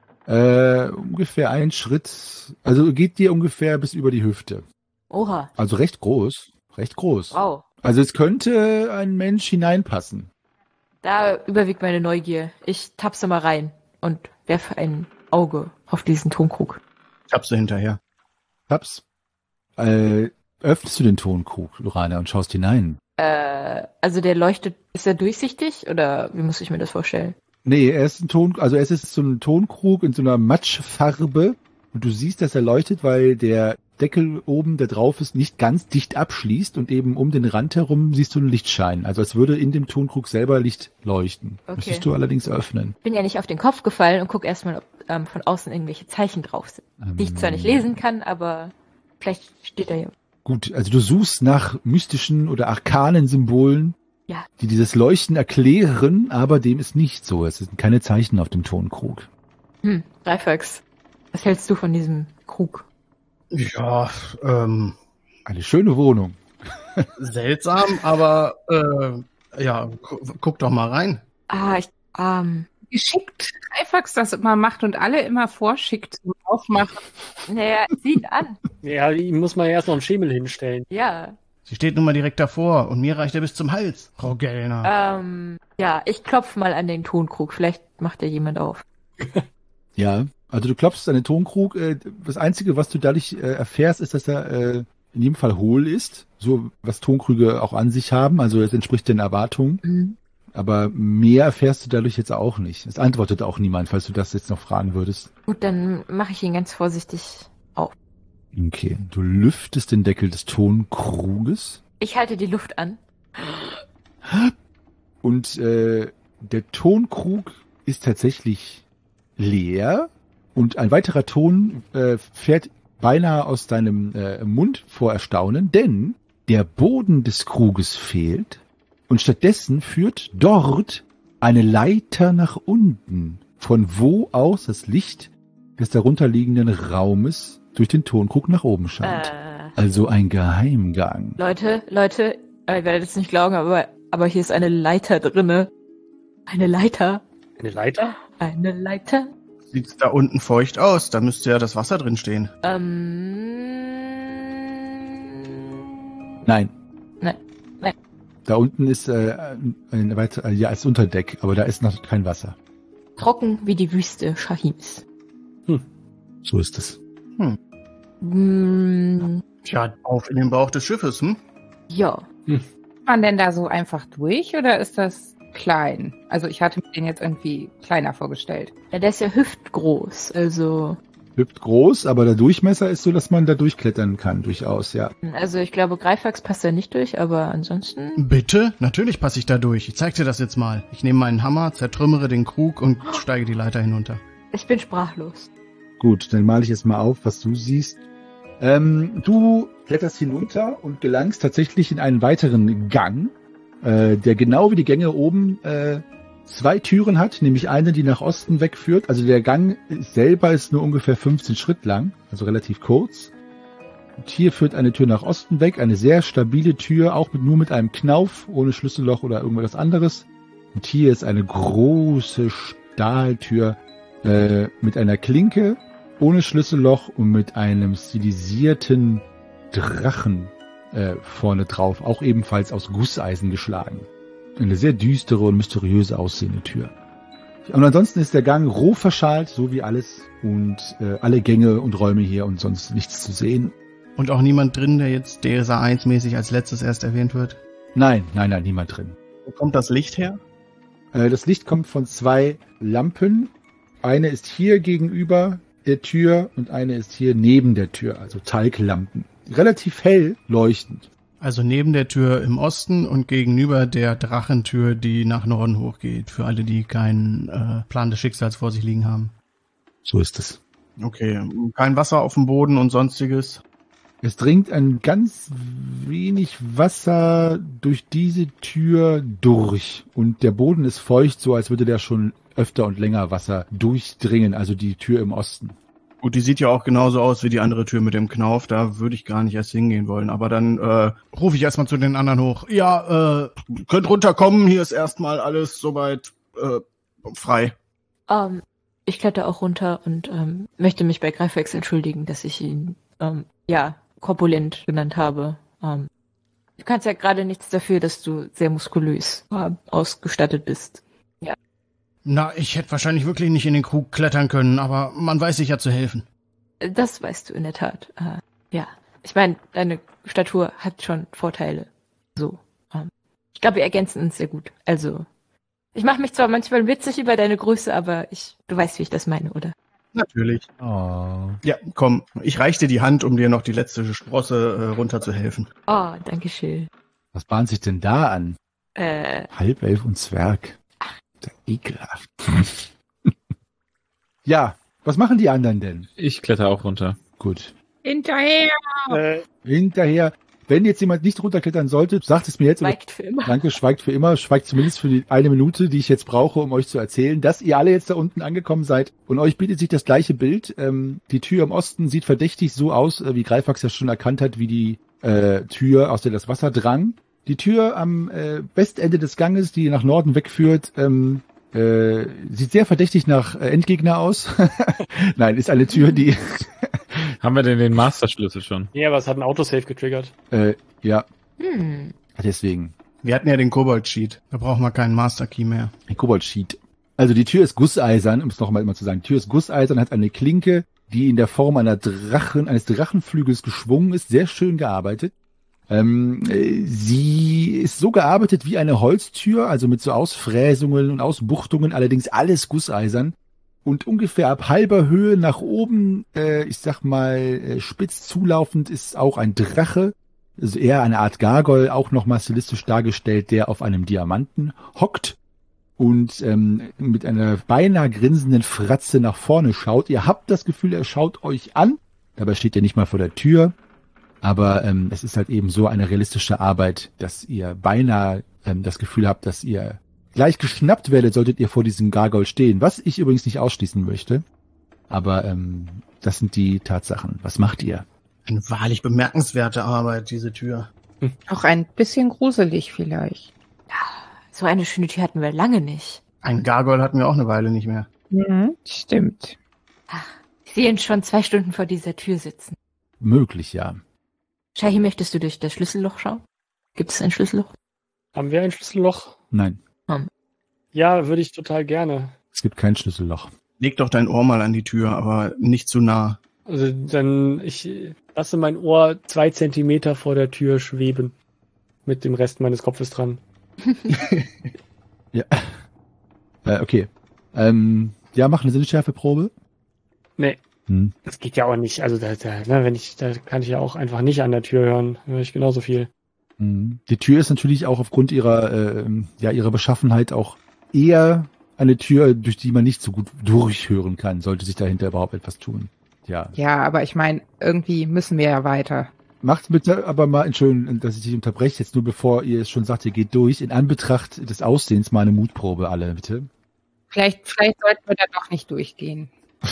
Äh, ungefähr ein Schritt, also geht dir ungefähr bis über die Hüfte. Oha. Also recht groß, recht groß. Wow. Also es könnte ein Mensch hineinpassen. Da überwiegt meine Neugier. Ich tapse mal rein und werfe ein Auge auf diesen Tonkrug. Ich hab sie hinterher. Paps, äh, öffnest du den Tonkrug, Lorana, und schaust hinein? Äh, also der leuchtet, ist er durchsichtig oder wie muss ich mir das vorstellen? Nee, er ist ein Ton, also es ist so ein Tonkrug in so einer Matschfarbe und du siehst, dass er leuchtet, weil der Deckel oben, der drauf ist, nicht ganz dicht abschließt und eben um den Rand herum siehst du einen Lichtschein. Also als würde in dem Tonkrug selber Licht leuchten. Okay. Müsstest du allerdings öffnen. Ich bin ja nicht auf den Kopf gefallen und guck erstmal, ob ähm, von außen irgendwelche Zeichen drauf sind. Ähm, Die ich zwar nicht lesen kann, aber vielleicht steht da ja. Gut, also du suchst nach mystischen oder arkanen Symbolen, Ja. die dieses Leuchten erklären, aber dem ist nicht so. Es sind keine Zeichen auf dem Tonkrug. Hm, Greifax, was hältst du von diesem Krug? Ja, ähm, Eine schöne Wohnung. seltsam, aber äh, ja, gu guck doch mal rein. Ah, ich, ähm, Geschickt. Greifax das immer macht und alle immer vorschickt zum Aufmachen. naja, sieh ihn an. Ja, ihm muss man ja erst noch einen Schemel hinstellen. Ja, Sie steht nun mal direkt davor und mir reicht er bis zum Hals, Frau Gellner. ähm, ja, ich klopf mal an den Tonkrug. Vielleicht macht ja jemand auf. Ja, also du klopfst an den Tonkrug. Äh, das Einzige, was du dadurch äh, erfährst, ist, dass er äh, in jedem Fall hohl ist. So, was Tonkrüge auch an sich haben. Also es entspricht den Erwartungen. Mhm. Aber mehr erfährst du dadurch jetzt auch nicht. Es antwortet auch niemand, falls du das jetzt noch fragen würdest. Gut, dann mache ich ihn ganz vorsichtig auf. Okay, du lüftest den Deckel des Tonkruges. Ich halte die Luft an. Und äh, der Tonkrug ist tatsächlich leer und ein weiterer Ton äh, fährt beinahe aus deinem äh, Mund vor Erstaunen, denn der Boden des Kruges fehlt und stattdessen führt dort eine Leiter nach unten, von wo aus das Licht des darunterliegenden Raumes durch den Tonkrug nach oben scheint. Äh, Also ein Geheimgang. Leute, Leute, äh, ihr werdet es nicht glauben, aber, aber hier ist eine Leiter drinne. Eine Leiter. Eine Leiter? Eine Leiter. Sieht's da unten feucht aus? Da müsste ja das Wasser drin stehen. Ähm. Nein. Nein. Nein. Da unten ist äh, ein weiter, ja, als Unterdeck, aber da ist noch kein Wasser. Trocken wie die Wüste Shahims. So ist es. Mm, Tja, auf in den Bauch des Schiffes, hm? ja. Kann man denn da so einfach durch oder ist das klein? Also ich hatte mir den jetzt irgendwie kleiner vorgestellt. Ja, der ist ja hüftgroß, also. Hüpft groß, aber der Durchmesser ist so, dass man da durchklettern kann, durchaus, ja. Also ich glaube, Greifax passt da nicht durch, aber ansonsten. Bitte? Natürlich passe ich da durch. Ich zeig dir das jetzt mal. Ich nehme meinen Hammer, zertrümmere den Krug und steige die Leiter hinunter. Ich bin sprachlos. Gut, dann male ich jetzt mal auf, was du siehst. Ähm, du kletterst hinunter und gelangst tatsächlich in einen weiteren Gang, äh, der genau wie die Gänge oben äh, zwei Türen hat, nämlich eine, die nach Osten wegführt. Also der Gang selber ist nur ungefähr fünfzehn Schritt lang, also relativ kurz. Und hier führt eine Tür nach Osten weg, eine sehr stabile Tür, auch mit, nur mit einem Knauf, ohne Schlüsselloch oder irgendwas anderes. Und hier ist eine große Stahltür äh, mit einer Klinke, ohne Schlüsselloch und mit einem stilisierten Drachen äh, vorne drauf, auch ebenfalls aus Gusseisen geschlagen. Eine sehr düstere und mysteriöse aussehende Tür. Und ansonsten ist der Gang roh verschalt, so wie alles, und äh, alle Gänge und Räume hier und sonst nichts zu sehen. Und auch niemand drin, der jetzt D S A eins mäßig als letztes erst erwähnt wird? Nein, nein, nein, niemand drin. Wo kommt das Licht her? Äh, das Licht kommt von zwei Lampen. Eine ist hier gegenüber der Tür und eine ist hier neben der Tür, also Talglampen. Relativ hell leuchtend. Also neben der Tür im Osten und gegenüber der Drachentür, die nach Norden hochgeht. Für alle, die keinen äh, Plan des Schicksals vor sich liegen haben. So ist es. Okay, kein Wasser auf dem Boden und sonstiges. Es dringt ein ganz wenig Wasser durch diese Tür durch. Und der Boden ist feucht, so als würde da schon öfter und länger Wasser durchdringen, also die Tür im Osten. Gut, die sieht ja auch genauso aus wie die andere Tür mit dem Knauf. Da würde ich gar nicht erst hingehen wollen. Aber dann äh, rufe ich erstmal zu den anderen hoch. Ja, äh, könnt runterkommen. Hier ist erstmal alles soweit äh, frei. Ähm, ich kletter auch runter und ähm, möchte mich bei Greifax entschuldigen, dass ich ihn, ähm, ja, korpulent genannt habe. Ähm, du kannst ja gerade nichts dafür, dass du sehr muskulös äh, ausgestattet bist. Na, ich hätte wahrscheinlich wirklich nicht in den Krug klettern können, aber man weiß sich ja zu helfen. Das weißt du in der Tat. Äh, ja, ich meine, deine Statur hat schon Vorteile. So. Ähm, ich glaube, wir ergänzen uns sehr gut. Also, ich mache mich zwar manchmal witzig über deine Größe, aber ich, du weißt, wie ich das meine, oder? Natürlich. Oh. Ja, komm, ich reich dir die Hand, um dir noch die letzte Sprosse äh, runterzuhelfen. Oh, danke schön. Was bahnt sich denn da an? Äh, Halbelf und Zwerg. Der ekelhaft. Ja, was machen die anderen denn? Ich kletter auch runter. Gut. Hinterher! Äh, Hinterher, wenn jetzt jemand nicht runterklettern sollte, sagt es mir jetzt. schweigt für immer. Danke, schweigt für immer, schweigt zumindest für die eine Minute, die ich jetzt brauche, um euch zu erzählen, dass ihr alle jetzt da unten angekommen seid. Und euch bietet sich das gleiche Bild. Ähm, die Tür im Osten sieht verdächtig so aus, äh, wie Greifax ja schon erkannt hat, wie die äh, Tür, aus der das Wasser drang. Die Tür am äh, Westende des Ganges, die nach Norden wegführt, ähm, äh, sieht sehr verdächtig nach äh, Endgegner aus. Nein, ist eine Tür, die... Haben wir denn den Master-Schlüssel schon? ja, aber es hat ein Autosave getriggert. äh, ja, Hm. deswegen. Wir hatten ja den Kobold-Sheet. Da brauchen wir keinen Master-Key mehr. Ein Kobold-Sheet. Also die Tür ist gusseisern, um es noch mal immer zu sagen. Die Tür ist gusseisern, hat eine Klinke, die in der Form einer Drachen, eines Drachenflügels geschwungen ist. Sehr schön gearbeitet. Ähm, äh, sie ist so gearbeitet wie eine Holztür, also mit so Ausfräsungen und Ausbuchtungen, allerdings alles gusseisern. Und ungefähr ab halber Höhe nach oben, äh, ich sag mal, äh, spitz zulaufend ist auch ein Drache, also eher eine Art Gargoyle, auch nochmal stilistisch dargestellt, der auf einem Diamanten hockt und ähm, mit einer beinahe grinsenden Fratze nach vorne schaut. Ihr habt das Gefühl, er schaut euch an. Dabei steht er nicht mal vor der Tür. Aber ähm, es ist halt eben so eine realistische Arbeit, dass ihr beinahe ähm, das Gefühl habt, dass ihr gleich geschnappt werdet, solltet ihr vor diesem Gargoyle stehen. Was ich übrigens nicht ausschließen möchte. Aber ähm, das sind die Tatsachen. Was macht ihr? Eine wahrlich bemerkenswerte Arbeit, diese Tür. Auch ein bisschen gruselig vielleicht. So eine schöne Tür hatten wir lange nicht. Ein Gargoyle hatten wir auch eine Weile nicht mehr. Mhm, stimmt. Ich sehe ihn schon zwei Stunden vor dieser Tür sitzen. Möglich, ja. Shahi, möchtest du durch das Schlüsselloch schauen? Gibt es ein Schlüsselloch? Haben wir ein Schlüsselloch? Nein, Ja, würde ich total gerne. es gibt kein Schlüsselloch. Leg doch dein Ohr mal an die Tür, aber nicht zu nah. Also dann, ich lasse mein Ohr zwei Zentimeter vor der Tür schweben. Mit dem Rest meines Kopfes dran. Ja. Äh, okay. Ähm, ja, mach eine Sinnesschärfeprobe. Nee, Hm. das geht ja auch nicht. Also da, da, ne, wenn ich, da kann ich ja auch einfach nicht an der Tür hören. Höre ich genauso viel. Mhm. Die Tür ist natürlich auch aufgrund ihrer, äh, ja, ihrer Beschaffenheit auch eher eine Tür, durch die man nicht so gut durchhören kann, sollte sich dahinter überhaupt etwas tun. Ja. Ja, aber ich meine, irgendwie müssen wir ja weiter. Macht bitte aber mal, Entschuldigung, dass ich dich unterbreche, jetzt nur bevor ihr es schon sagt, ihr geht durch, in Anbetracht des Aussehens mal eine Mutprobe alle, bitte. Vielleicht, vielleicht sollten wir da doch nicht durchgehen.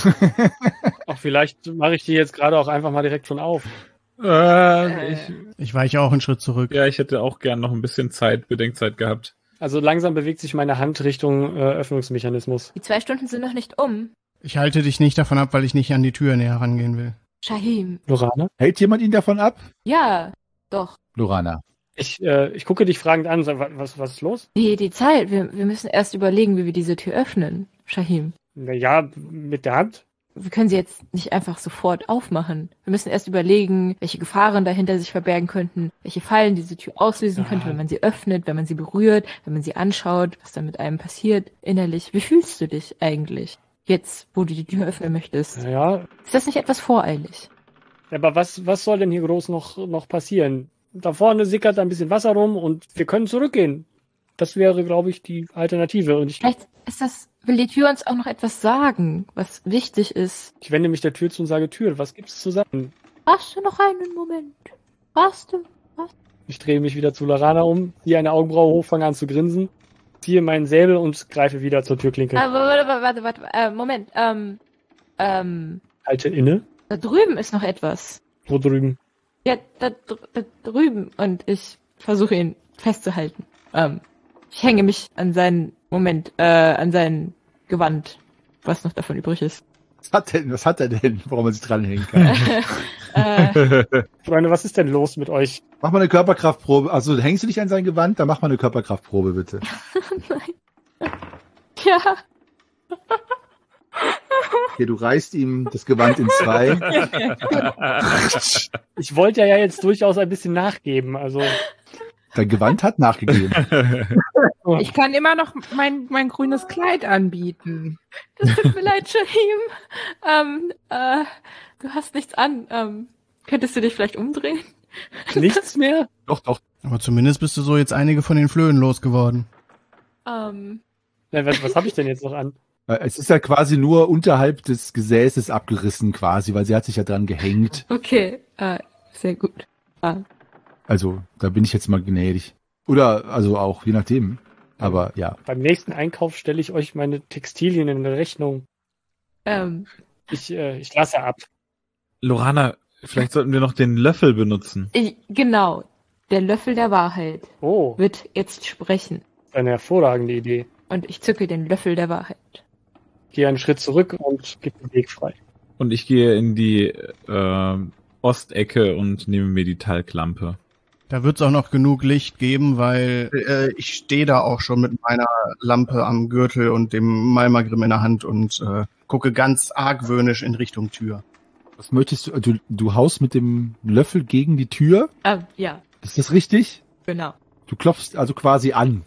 Auch vielleicht mache ich die jetzt gerade auch einfach mal direkt schon auf. Äh, ich, Ich weiche auch einen Schritt zurück. ja, ich hätte auch gern noch ein bisschen Zeit, Bedenkzeit gehabt. Also langsam bewegt sich meine Hand Richtung äh, Öffnungsmechanismus. Die zwei Stunden sind noch nicht um. Ich halte dich nicht davon ab, weil ich nicht an die Tür näher rangehen will. Shahim. Lorana? Hält jemand ihn davon ab? Ja, doch. Lorana. Ich, äh, ich gucke dich fragend an. Sag, Was, was ist los? Die, die Zeit. Wir, wir müssen erst überlegen, wie wir diese Tür öffnen. Shahim. Na ja, mit der Hand. Wir können sie jetzt nicht einfach sofort aufmachen. Wir müssen erst überlegen, welche Gefahren dahinter sich verbergen könnten, welche Fallen diese Tür auslösen Ja. könnte, wenn man sie öffnet, wenn man sie berührt, wenn man sie anschaut, was dann mit einem passiert innerlich. Wie fühlst du dich eigentlich jetzt, wo du die Tür öffnen möchtest? Naja, Ist das nicht etwas voreilig? aber was, was soll denn hier groß noch, noch passieren? Da vorne sickert ein bisschen Wasser rum und wir können zurückgehen. Das wäre, glaube ich, die Alternative. Und ich, Vielleicht ist das, will die Tür uns auch noch etwas sagen, was wichtig ist. ich wende mich der Tür zu und sage, Tür, was gibt's zu sagen? Warst du noch einen Moment? Warst du? Ich drehe mich wieder zu Lorana um, ziehe eine Augenbraue hoch, fange an zu grinsen, ziehe meinen Säbel und greife wieder zur Türklinke. Ah, warte, warte, warte, warte, äh, Moment, ähm, ähm, Halte inne. da drüben ist noch etwas. Wo drüben? Ja, da, dr- da drüben. Und ich versuche ihn festzuhalten. Ähm, ich hänge mich an seinen, Moment, äh, an sein Gewand, was noch davon übrig ist. Was hat, denn, was hat er denn, woran man sich dranhängen kann? äh, Freunde, was ist denn los mit euch? Mach mal eine Körperkraftprobe. Also hängst du dich an sein Gewand? Dann mach mal eine Körperkraftprobe, bitte. ja, Okay, du reißt ihm das Gewand in zwei. Ich wollte ja jetzt durchaus ein bisschen nachgeben, also. Dein Gewand hat nachgegeben. Ich kann immer noch mein, mein grünes Kleid anbieten. das tut mir leid, Shahim. Ähm, äh, du hast nichts an. Ähm, könntest du dich vielleicht umdrehen? Nichts mehr? Doch, doch. Aber zumindest bist du so jetzt einige von den Flöhen losgeworden. Ähm, Nein, was, was habe ich denn jetzt noch an? Äh, Es ist ja quasi nur unterhalb des Gesäßes abgerissen quasi, weil sie hat sich ja dran gehängt. okay, äh, sehr gut. Ah, Also, da bin ich jetzt mal gnädig. Oder, also auch, je nachdem. Aber ja. Beim nächsten Einkauf stelle ich euch meine Textilien in eine Rechnung. ähm, Ich, äh, ich lasse ab. Lorana, vielleicht sollten wir noch den Löffel benutzen. ich, genau. Der Löffel der Wahrheit Oh, wird jetzt sprechen. eine hervorragende Idee. Und ich zücke den Löffel der Wahrheit. Gehe einen Schritt zurück und gebe den Weg frei. Und ich gehe in die äh, Ostecke und nehme mir die Talglampe. Da wird's auch noch genug Licht geben, weil äh, ich stehe da auch schon mit meiner Lampe am Gürtel und dem Malmagrim in der Hand und äh, gucke ganz argwöhnisch in Richtung Tür. Was möchtest du? Du, du haust mit dem Löffel gegen die Tür? Ähm, ja, Ist das richtig? genau. Du klopfst also quasi an.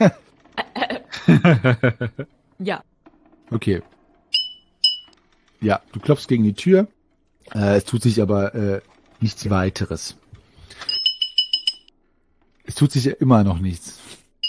Ja. Okay. Ja, du klopfst gegen die Tür. Äh, es tut sich aber äh, nichts weiteres. Es tut sich ja immer noch nichts.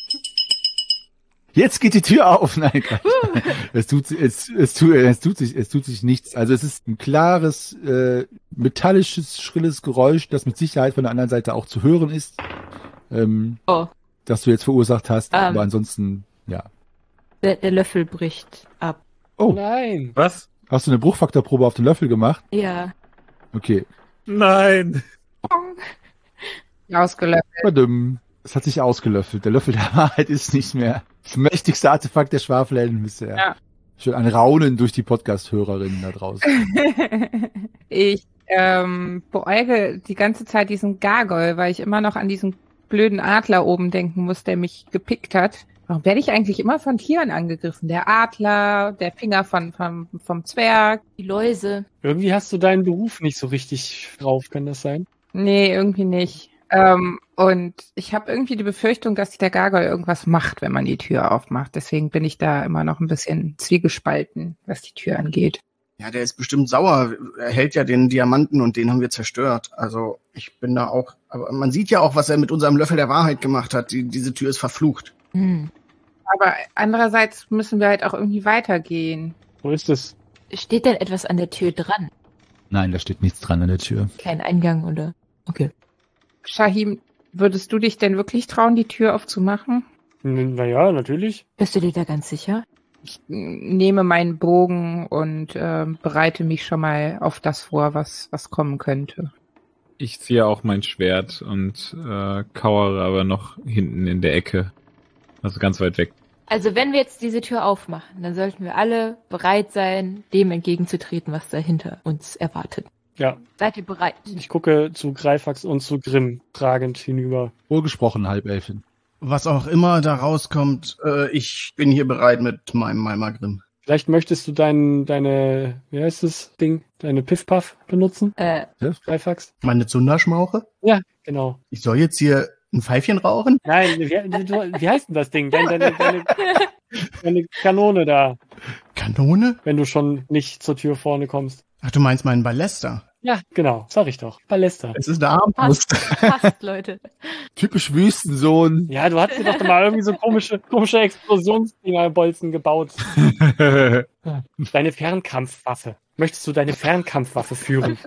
Jetzt geht die Tür auf. Nein, Quatsch. es tut, es, es tut, es tut sich, es tut sich nichts. Also es ist ein klares, äh, metallisches, schrilles Geräusch, das mit Sicherheit von der anderen Seite auch zu hören ist, ähm, Oh, das du jetzt verursacht hast. Ähm. Aber ansonsten, ja. der, der Löffel bricht ab. Oh, Nein. Was? hast du eine Bruchfaktorprobe auf den Löffel gemacht? Ja. Okay. Nein. Ausgelöscht. Badum. Es hat sich ausgelöffelt. Der Löffel der Wahrheit ist nicht mehr das mächtigste Artefakt der Schwafelhelden bisher. Ja. Schon ein Raunen durch die Podcast-Hörerinnen da draußen. Ich ähm, beäuge die ganze Zeit diesen Gargoyle, weil ich immer noch an diesen blöden Adler oben denken muss, der mich gepickt hat. Warum werde ich eigentlich immer von Tieren angegriffen? Der Adler, der Finger von, vom, vom Zwerg. Die Läuse. Irgendwie hast du deinen Beruf nicht so richtig drauf, kann das sein? Nee, irgendwie nicht. Ähm, und ich habe irgendwie die Befürchtung, dass der Gargoyle irgendwas macht, wenn man die Tür aufmacht. Deswegen bin ich da immer noch ein bisschen zwiegespalten, was die Tür angeht. Ja, der ist bestimmt sauer. Er hält ja den Diamanten und den haben wir zerstört. Also ich bin da auch, aber man sieht ja auch, was er mit unserem Löffel der Wahrheit gemacht hat. Die, diese Tür ist verflucht. Hm. Aber andererseits müssen wir halt auch irgendwie weitergehen. So ist es. Steht denn etwas an der Tür dran? Nein, da steht nichts dran an der Tür. Kein Eingang oder? Okay. Shahim, würdest du dich denn wirklich trauen, die Tür aufzumachen? N- Naja, natürlich. Bist du dir da ganz sicher? Ich mm, nehme meinen Bogen und ähm, bereite mich schon mal auf das vor, was, was kommen könnte. Ich ziehe auch mein Schwert und äh, kauere aber noch hinten in der Ecke. Also ganz weit weg. Also wenn wir jetzt diese Tür aufmachen, dann sollten wir alle bereit sein, dem entgegenzutreten, was dahinter uns erwartet. Ja, Seid ihr bereit? ich gucke zu Greifax und zu Grimm fragend hinüber. Wohlgesprochen, Halbelfin. Was auch immer da rauskommt, äh, ich bin hier bereit mit meinem Malmagrim. Vielleicht möchtest du dein, deine, wie heißt das Ding, deine Piff-Puff benutzen, Äh, Greifax? Meine Zunderschmauche? Ja, genau. Ich soll jetzt hier ein Pfeifchen rauchen? Nein, wie, wie, wie heißt denn das Ding? Deine, deine, deine, deine Kanone da, Kanone? wenn du schon nicht zur Tür vorne kommst. Ach, du meinst meinen Ballester? Ja, genau, sag ich doch. Ballester. Es ist eine Armbrust. passt, Leute. Typisch Wüstensohn. Ja, du hast dir doch mal irgendwie so komische, komische Explosionsdinger-Bolzen gebaut. Deine Fernkampfwaffe. Möchtest du deine Fernkampfwaffe führen?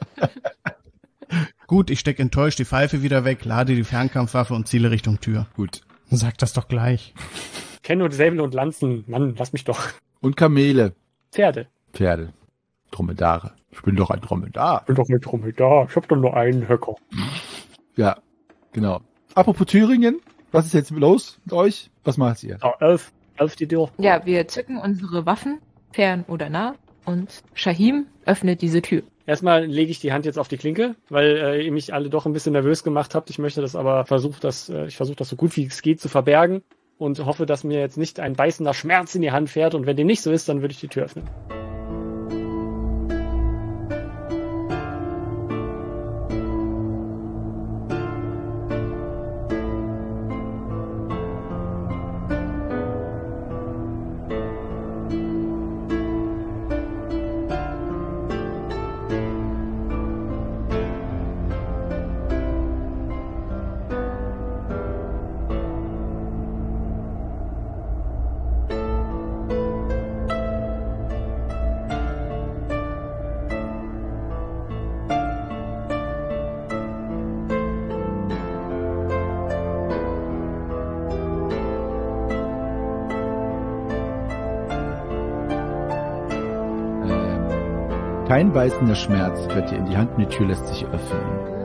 Gut, ich steck enttäuscht die Pfeife wieder weg, lade die Fernkampfwaffe und ziele Richtung Tür. Gut. Sag das doch gleich. Ich kenne nur Säbel und Lanzen. Mann, lass mich doch. Und Kamele. Pferde. Pferde. Dromedare. Ich bin doch ein Dromedar. Ich bin doch mit Dromedar. Ich hab doch nur einen Höcker. Ja, genau. Apropos Thüringen, was ist jetzt los mit euch? Was macht ihr? Oh, elf. Elf die Tür. Ja, wir zücken unsere Waffen, fern oder nah, und Shahim öffnet diese Tür. Erstmal lege ich die Hand jetzt auf die Klinke, weil äh, ihr mich alle doch ein bisschen nervös gemacht habt. Ich möchte das aber versuche das, äh, ich versuche das so gut wie es geht zu verbergen und hoffe, dass mir jetzt nicht ein beißender Schmerz in die Hand fährt. Und wenn dem nicht so ist, dann würde ich die Tür öffnen. Kein beißender Schmerz fällt dir in die Hand und die Tür lässt sich öffnen.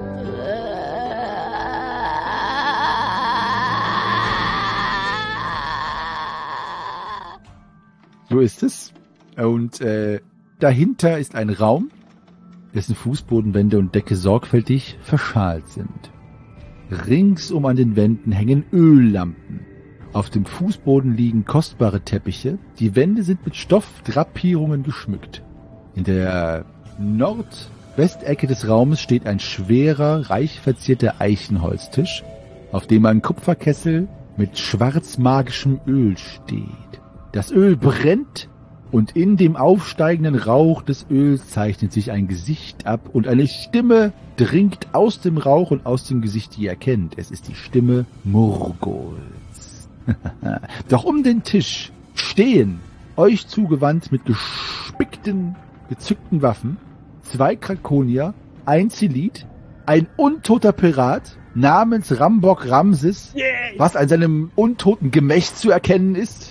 So ist es. Und äh, dahinter ist ein Raum, dessen Fußbodenwände und Decke sorgfältig verschalt sind. Ringsum an den Wänden hängen Öllampen. Auf dem Fußboden liegen kostbare Teppiche. Die Wände sind mit Stoffdrapierungen geschmückt. In der Nordwestecke des Raumes steht ein schwerer, reich verzierter Eichenholztisch, auf dem ein Kupferkessel mit schwarzmagischem Öl steht. Das Öl brennt Und in dem aufsteigenden Rauch des Öls zeichnet sich ein Gesicht ab und eine Stimme dringt aus dem Rauch und aus dem Gesicht, die ihr erkennt. Es ist die Stimme Murgols. Doch um den Tisch stehen, euch zugewandt mit gespickten, gezückten Waffen, zwei Krakonier, ein Zelit, ein untoter Pirat namens Rambok Ramses, was an seinem untoten Gemächt zu erkennen ist.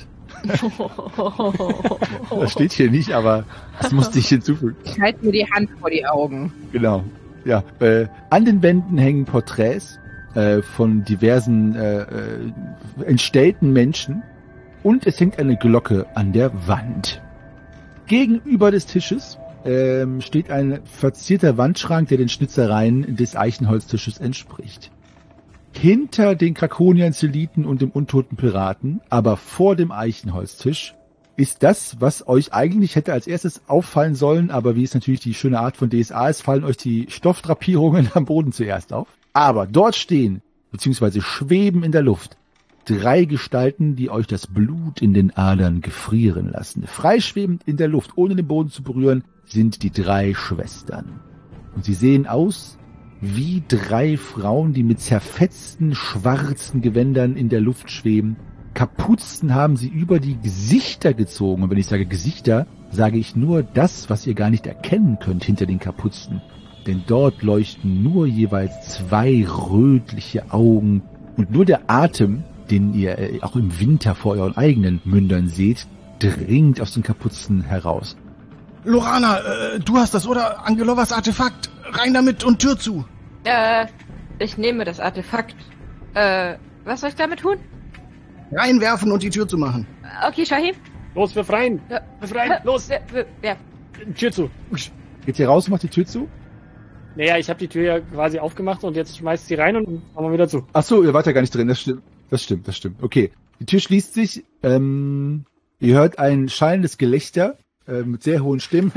Das steht hier nicht, aber das musste ich hinzufügen. Ich halte mir die Hand vor die Augen. Genau. Ja. Äh, an den Wänden hängen Porträts äh, von diversen äh, äh, entstellten Menschen und es hängt eine Glocke an der Wand. Gegenüber des Tisches ähm, steht ein verzierter Wandschrank, der den Schnitzereien des Eichenholztisches entspricht. Hinter den Krakoniern, Zeliten und dem untoten Piraten, aber vor dem Eichenholztisch, ist das, was euch eigentlich hätte als erstes auffallen sollen, aber wie es natürlich die schöne Art von D S A ist, fallen euch die Stoffdrapierungen am Boden zuerst auf. Aber dort stehen, beziehungsweise schweben in der Luft, drei Gestalten, die euch das Blut in den Adern gefrieren lassen. Freischwebend in der Luft, ohne den Boden zu berühren, sind die drei Schwestern. Und sie sehen aus wie drei Frauen, die mit zerfetzten, schwarzen Gewändern in der Luft schweben. Kapuzen haben sie über die Gesichter gezogen. Und wenn ich sage Gesichter, sage ich nur das, was ihr gar nicht erkennen könnt hinter den Kapuzen. Denn dort leuchten nur jeweils zwei rötliche Augen. Und nur der Atem, den ihr äh, auch im Winter vor euren eigenen Mündern seht, dringt aus den Kapuzen heraus. Lorana, äh, du hast das, oder? Angelovas Artefakt. Rein damit und Tür zu. Äh, ich nehme das Artefakt. Äh, was soll ich damit tun? Reinwerfen und die Tür zu machen. Okay, Shahim. Los, wirf rein. Ja. Wirf rein, los. Ja, ja. Tür zu. Geht ihr raus und macht die Tür zu? Naja, ich habe die Tür ja quasi aufgemacht und jetzt schmeißt sie rein und machen wir wieder zu. Ach so, ihr wart ja gar nicht drin. Das stimmt. Das stimmt, das stimmt. Okay. Die Tür schließt sich. Ähm, ihr hört ein schallendes Gelächter äh, mit sehr hohen Stimmen.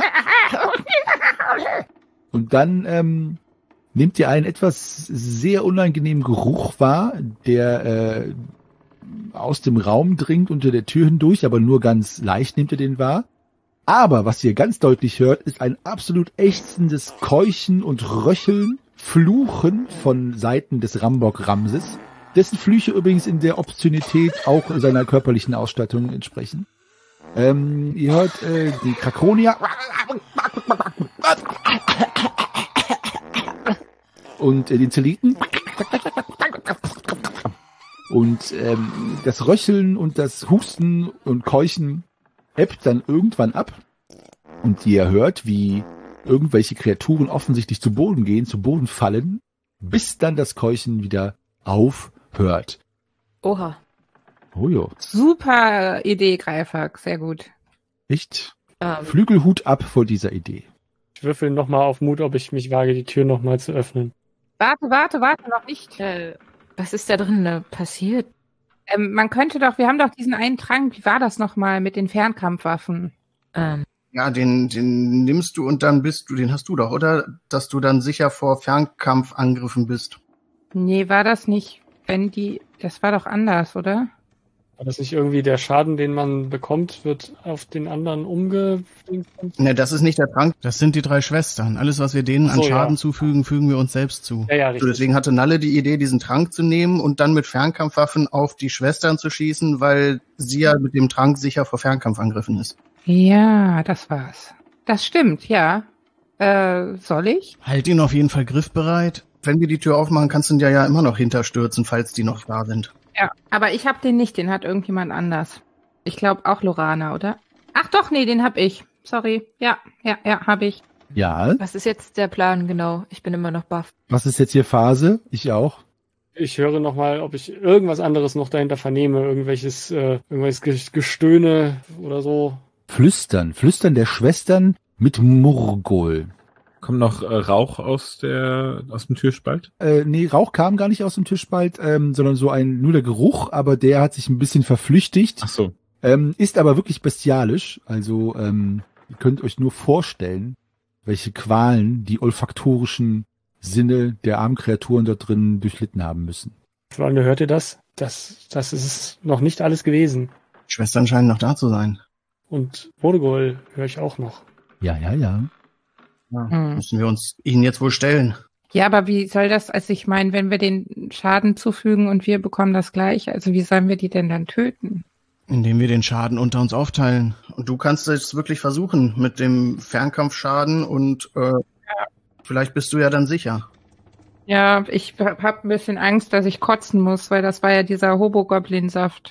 Und dann ähm, nehmt ihr einen etwas sehr unangenehmen Geruch wahr, der äh, aus dem Raum dringt unter der Tür hindurch, aber nur ganz leicht nehmt ihr den wahr. Aber was ihr ganz deutlich hört, ist ein absolut ächzendes Keuchen und Röcheln, Fluchen von Seiten des Rambok Ramses, dessen Flüche übrigens in der Obszönität auch seiner körperlichen Ausstattung entsprechen. Ähm, ihr hört äh, die Krakonier und äh, den Zeliten und ähm, das Röcheln und das Husten und Keuchen ebbt dann irgendwann ab und ihr hört, wie irgendwelche Kreaturen offensichtlich zu Boden gehen, zu Boden fallen, bis dann das Keuchen wieder aufhört. Oha. Oh jo. Super Idee, Greifhack. Sehr gut. Echt? Ähm, Flügelhut ab vor dieser Idee. Ich würfel nochmal auf Mut, ob ich mich wage, die Tür nochmal zu öffnen. Warte, warte, warte, noch nicht. äh, was ist da drin äh, passiert? Ähm, man könnte doch, wir haben doch diesen einen Trank, wie war das nochmal mit den Fernkampfwaffen? Ähm, Ja, den, den nimmst du und dann bist du, den hast du doch, oder? Dass du dann sicher vor Fernkampfangriffen bist. Nee, war das nicht, wenn die, das war doch anders, oder? War das nicht irgendwie der Schaden, den man bekommt, wird auf den anderen umge... Ne, das ist nicht der Trank, das sind die drei Schwestern. Alles, was wir denen Ach so, an Schaden ja. zufügen, fügen wir uns selbst zu. Ja, ja, So, richtig. deswegen hatte Nalle die Idee, diesen Trank zu nehmen und dann mit Fernkampfwaffen auf die Schwestern zu schießen, weil sie ja mit dem Trank sicher vor Fernkampfangriffen ist. Ja, das war's. Das stimmt, ja. Äh, soll ich? Halt ihn auf jeden Fall griffbereit. Wenn wir die Tür aufmachen, kannst du ihn ja, ja immer noch hinterstürzen, falls die noch da sind. Ja, aber ich hab den nicht, den hat irgendjemand anders. Ich glaube auch Lorana, oder? Ach doch, nee, den hab ich. Sorry. Ja, ja, ja, hab ich. Ja, was ist jetzt der Plan genau? Ich bin immer noch baff. was ist jetzt hier Phase? Ich auch. Ich höre nochmal, ob ich irgendwas anderes noch dahinter vernehme. Irgendwelches, äh, irgendwelches Gestöhne oder so. Flüstern. Flüstern der Schwestern mit Murgol. Kommt noch äh, Rauch aus der aus dem Türspalt? Äh, nee, Rauch kam gar nicht aus dem Tischspalt, ähm, sondern so ein, nur der Geruch, aber der hat sich ein bisschen verflüchtigt. Ach so. Ähm, ist aber wirklich bestialisch. Also, ähm, ihr könnt euch nur vorstellen, welche Qualen die olfaktorischen Sinne der armen Kreaturen dort drin durchlitten haben müssen. Freunde, hört ihr das? Das, das ist noch nicht alles gewesen. Die Schwestern scheinen noch da zu sein. Und Bodegol höre ich auch noch. Ja, ja, ja. Ja, Hm. müssen wir uns ihnen jetzt wohl stellen. Ja, aber wie soll das, also ich meine, wenn wir den Schaden zufügen und wir bekommen das gleiche, also wie sollen wir die denn dann töten? Indem wir den Schaden unter uns aufteilen. Und du kannst es wirklich versuchen mit dem Fernkampfschaden und äh, vielleicht bist du ja dann sicher. Ja, ich habe ein bisschen Angst, dass ich kotzen muss, weil das war ja dieser Hobogoblin-Saft.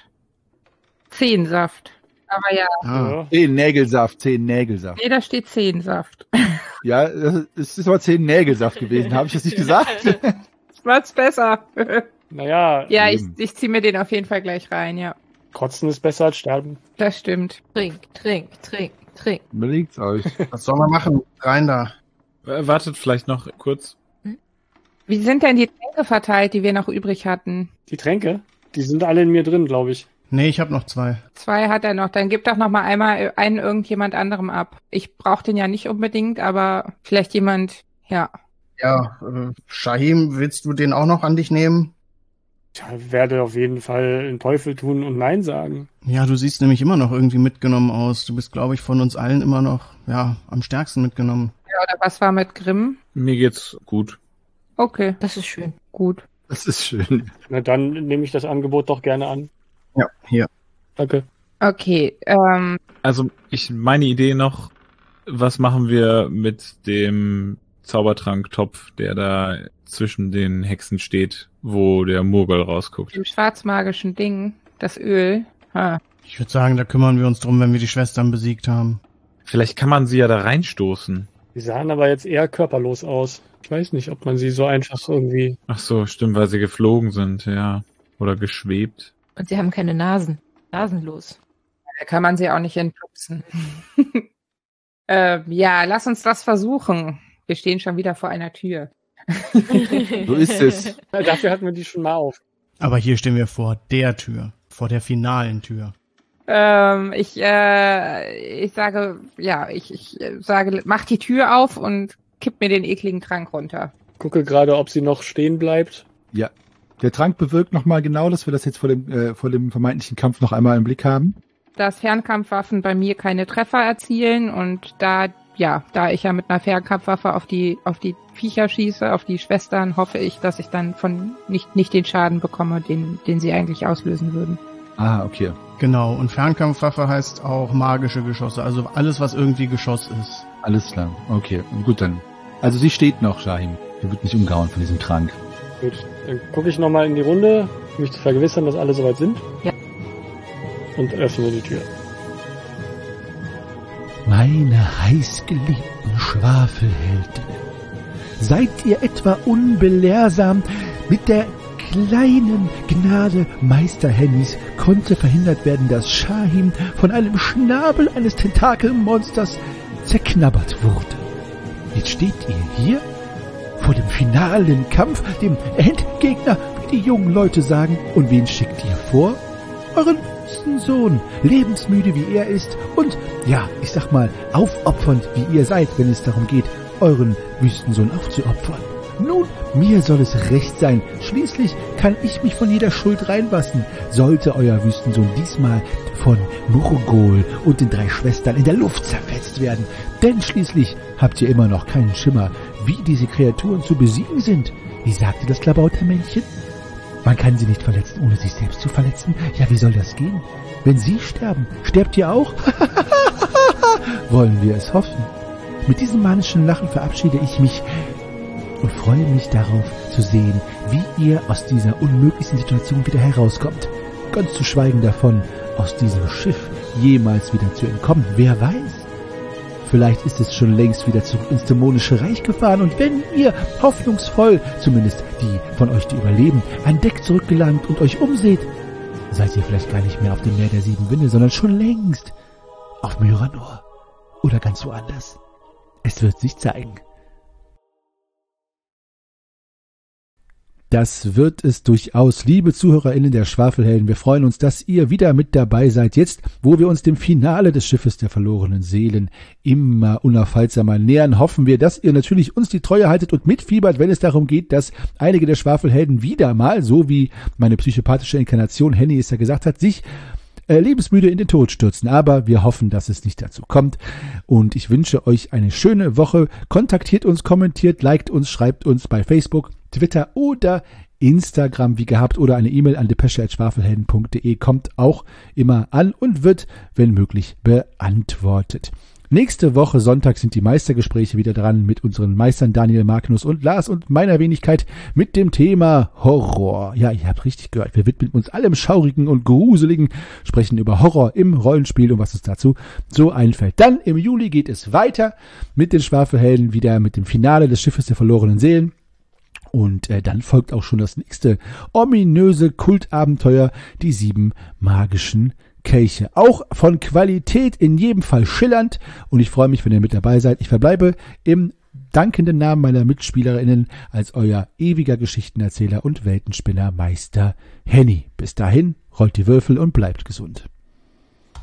Zehensaft. Aber ja, Ah. Ja. Zehn Nägelsaft, zehn Nägelsaft. nee, da steht Zehensaft. Ja, es ist aber zehn Nägelsaft gewesen. Habe ich das nicht gesagt? Macht's besser. Naja, Ja, ich, Eben. ich zieh mir den auf jeden Fall gleich rein, ja. Kotzen ist besser als sterben. Das stimmt. Trink, trink, trink, trink. Überlegt's euch. Was soll man machen? Rein da. Äh, Wartet vielleicht noch kurz. Wie sind denn die Tränke verteilt, die wir noch übrig hatten? Die Tränke, die sind alle in mir drin, glaube ich. Nee, ich habe noch zwei. Zwei hat er noch. Dann gib doch noch mal einmal einen irgendjemand anderem ab. Ich brauche den ja nicht unbedingt, aber vielleicht jemand, ja. Ja, äh, Shahim, willst du den auch noch an dich nehmen? Tja, werde auf jeden Fall den Teufel tun und Nein sagen. Ja, du siehst nämlich immer noch irgendwie mitgenommen aus. Du bist, glaube ich, von uns allen immer noch, ja, am stärksten mitgenommen. Ja, oder was war mit Grimm? Mir geht's gut. Okay, Das ist schön. gut. Das ist schön. Na dann nehme ich das Angebot doch gerne an. Ja, hier. Danke. Okay, ähm, Also ich meine Idee noch, was machen wir mit dem Zaubertranktopf, der da zwischen den Hexen steht, wo der Murgel rausguckt. dem schwarzmagischen Ding, das Öl. Ha. Ich würde sagen, da kümmern wir uns drum, wenn wir die Schwestern besiegt haben. Vielleicht kann man sie ja da reinstoßen. Die sahen aber jetzt eher körperlos aus. Ich weiß nicht, ob man sie so einfach irgendwie... Ach so, stimmt, weil sie geflogen sind, ja. Oder geschwebt. Und sie haben keine Nasen. Nasenlos. Da kann man sie auch nicht entpupsen. ähm, ja, lass uns das versuchen. Wir stehen schon wieder vor einer Tür. So ist es. Ja, dafür hatten wir die schon mal auf. Aber hier stehen wir vor der Tür, vor der finalen Tür. Ähm, ich, äh, ich sage, ja, ich, ich äh, sage, mach die Tür auf und kipp mir den ekligen Trank runter. Gucke gerade, ob sie noch stehen bleibt. Ja. Der Trank bewirkt nochmal genau, dass wir das jetzt vor dem, äh, vor dem vermeintlichen Kampf noch einmal im Blick haben. Dass Fernkampfwaffen bei mir keine Treffer erzielen und da, ja, da ich ja mit einer Fernkampfwaffe auf die, auf die Viecher schieße, auf die Schwestern, hoffe ich, dass ich dann von nicht, nicht den Schaden bekomme, den, den sie eigentlich auslösen würden. Ah, okay. Genau, und Fernkampfwaffe heißt auch magische Geschosse, also alles, was irgendwie Geschoss ist. Alles klar. Okay, gut dann. Also sie steht noch, Shahim. Der wird nicht umgehauen von diesem Trank. Gut, dann gucke ich nochmal in die Runde, um mich zu vergewissern, dass alle soweit sind. Ja. Und öffne die Tür. Meine heißgeliebten Schwafelheldinnen, seid ihr etwa unbelehrsam? Mit der kleinen Gnade Meister Hennys konnte verhindert werden, dass Shahim von einem Schnabel eines Tentakelmonsters zerknabbert wurde. Jetzt steht ihr hier vor dem finalen Kampf, dem Endgegner, wie die jungen Leute sagen. Und wen schickt ihr vor? Euren Sohn, lebensmüde wie er ist und, ja, ich sag mal, aufopfernd wie ihr seid, wenn es darum geht, euren Wüstensohn aufzuopfern. Nun, mir soll es recht sein. Schließlich kann ich mich von jeder Schuld reinwaschen. Sollte euer Wüstensohn diesmal von Murgol und den drei Schwestern in der Luft zerfetzt werden. Denn schließlich habt ihr immer noch keinen Schimmer, wie diese Kreaturen zu besiegen sind. Wie sagte das Klabautermännchen? Man kann sie nicht verletzen, ohne sich selbst zu verletzen. Ja, wie soll das gehen? Wenn sie sterben, sterbt ihr auch? Wollen wir es hoffen? Mit diesem manischen Lachen verabschiede ich mich und freue mich darauf zu sehen, wie ihr aus dieser unmöglichen Situation wieder herauskommt. Ganz zu schweigen davon, aus diesem Schiff jemals wieder zu entkommen. Wer weiß? Vielleicht ist es schon längst wieder zurück ins dämonische Reich gefahren und wenn ihr hoffnungsvoll, zumindest die von euch, die überleben, an Deck zurückgelangt und euch umseht, seid ihr vielleicht gar nicht mehr auf dem Meer der sieben Winde, sondern schon längst auf Myranor oder ganz woanders. Es wird sich zeigen. Das wird es durchaus, liebe ZuhörerInnen der Schwafelhelden. Wir freuen uns, dass ihr wieder mit dabei seid, jetzt, wo wir uns dem Finale des Schiffes der verlorenen Seelen immer unaufhaltsamer nähern. Hoffen wir, dass ihr natürlich uns die Treue haltet und mitfiebert, wenn es darum geht, dass einige der Schwafelhelden wieder mal, so wie meine psychopathische Inkarnation Henny es ja gesagt hat, sich äh, lebensmüde in den Tod stürzen. Aber wir hoffen, dass es nicht dazu kommt. Und ich wünsche euch eine schöne Woche. Kontaktiert uns, kommentiert, liked uns, schreibt uns bei Facebook, Twitter oder Instagram wie gehabt oder eine E-Mail an depesche at schwafelhelden punkt de kommt auch immer an und wird, wenn möglich, beantwortet. Nächste Woche Sonntag sind die Meistergespräche wieder dran mit unseren Meistern Daniel, Magnus und Lars und meiner Wenigkeit mit dem Thema Horror. Ja, ihr habt richtig gehört, wir widmen uns allem Schaurigen und Gruseligen, sprechen über Horror im Rollenspiel und was uns dazu so einfällt. Dann im Juli geht es weiter mit den Schwafelhelden, wieder mit dem Finale des Schiffes der verlorenen Seelen. Und äh, dann folgt auch schon das nächste ominöse Kultabenteuer, die sieben magischen Kelche. Auch von Qualität in jedem Fall schillernd. Und ich freue mich, wenn ihr mit dabei seid. Ich verbleibe im dankenden Namen meiner MitspielerInnen als euer ewiger Geschichtenerzähler und Weltenspinner Meister Henny. Bis dahin, rollt die Würfel und bleibt gesund.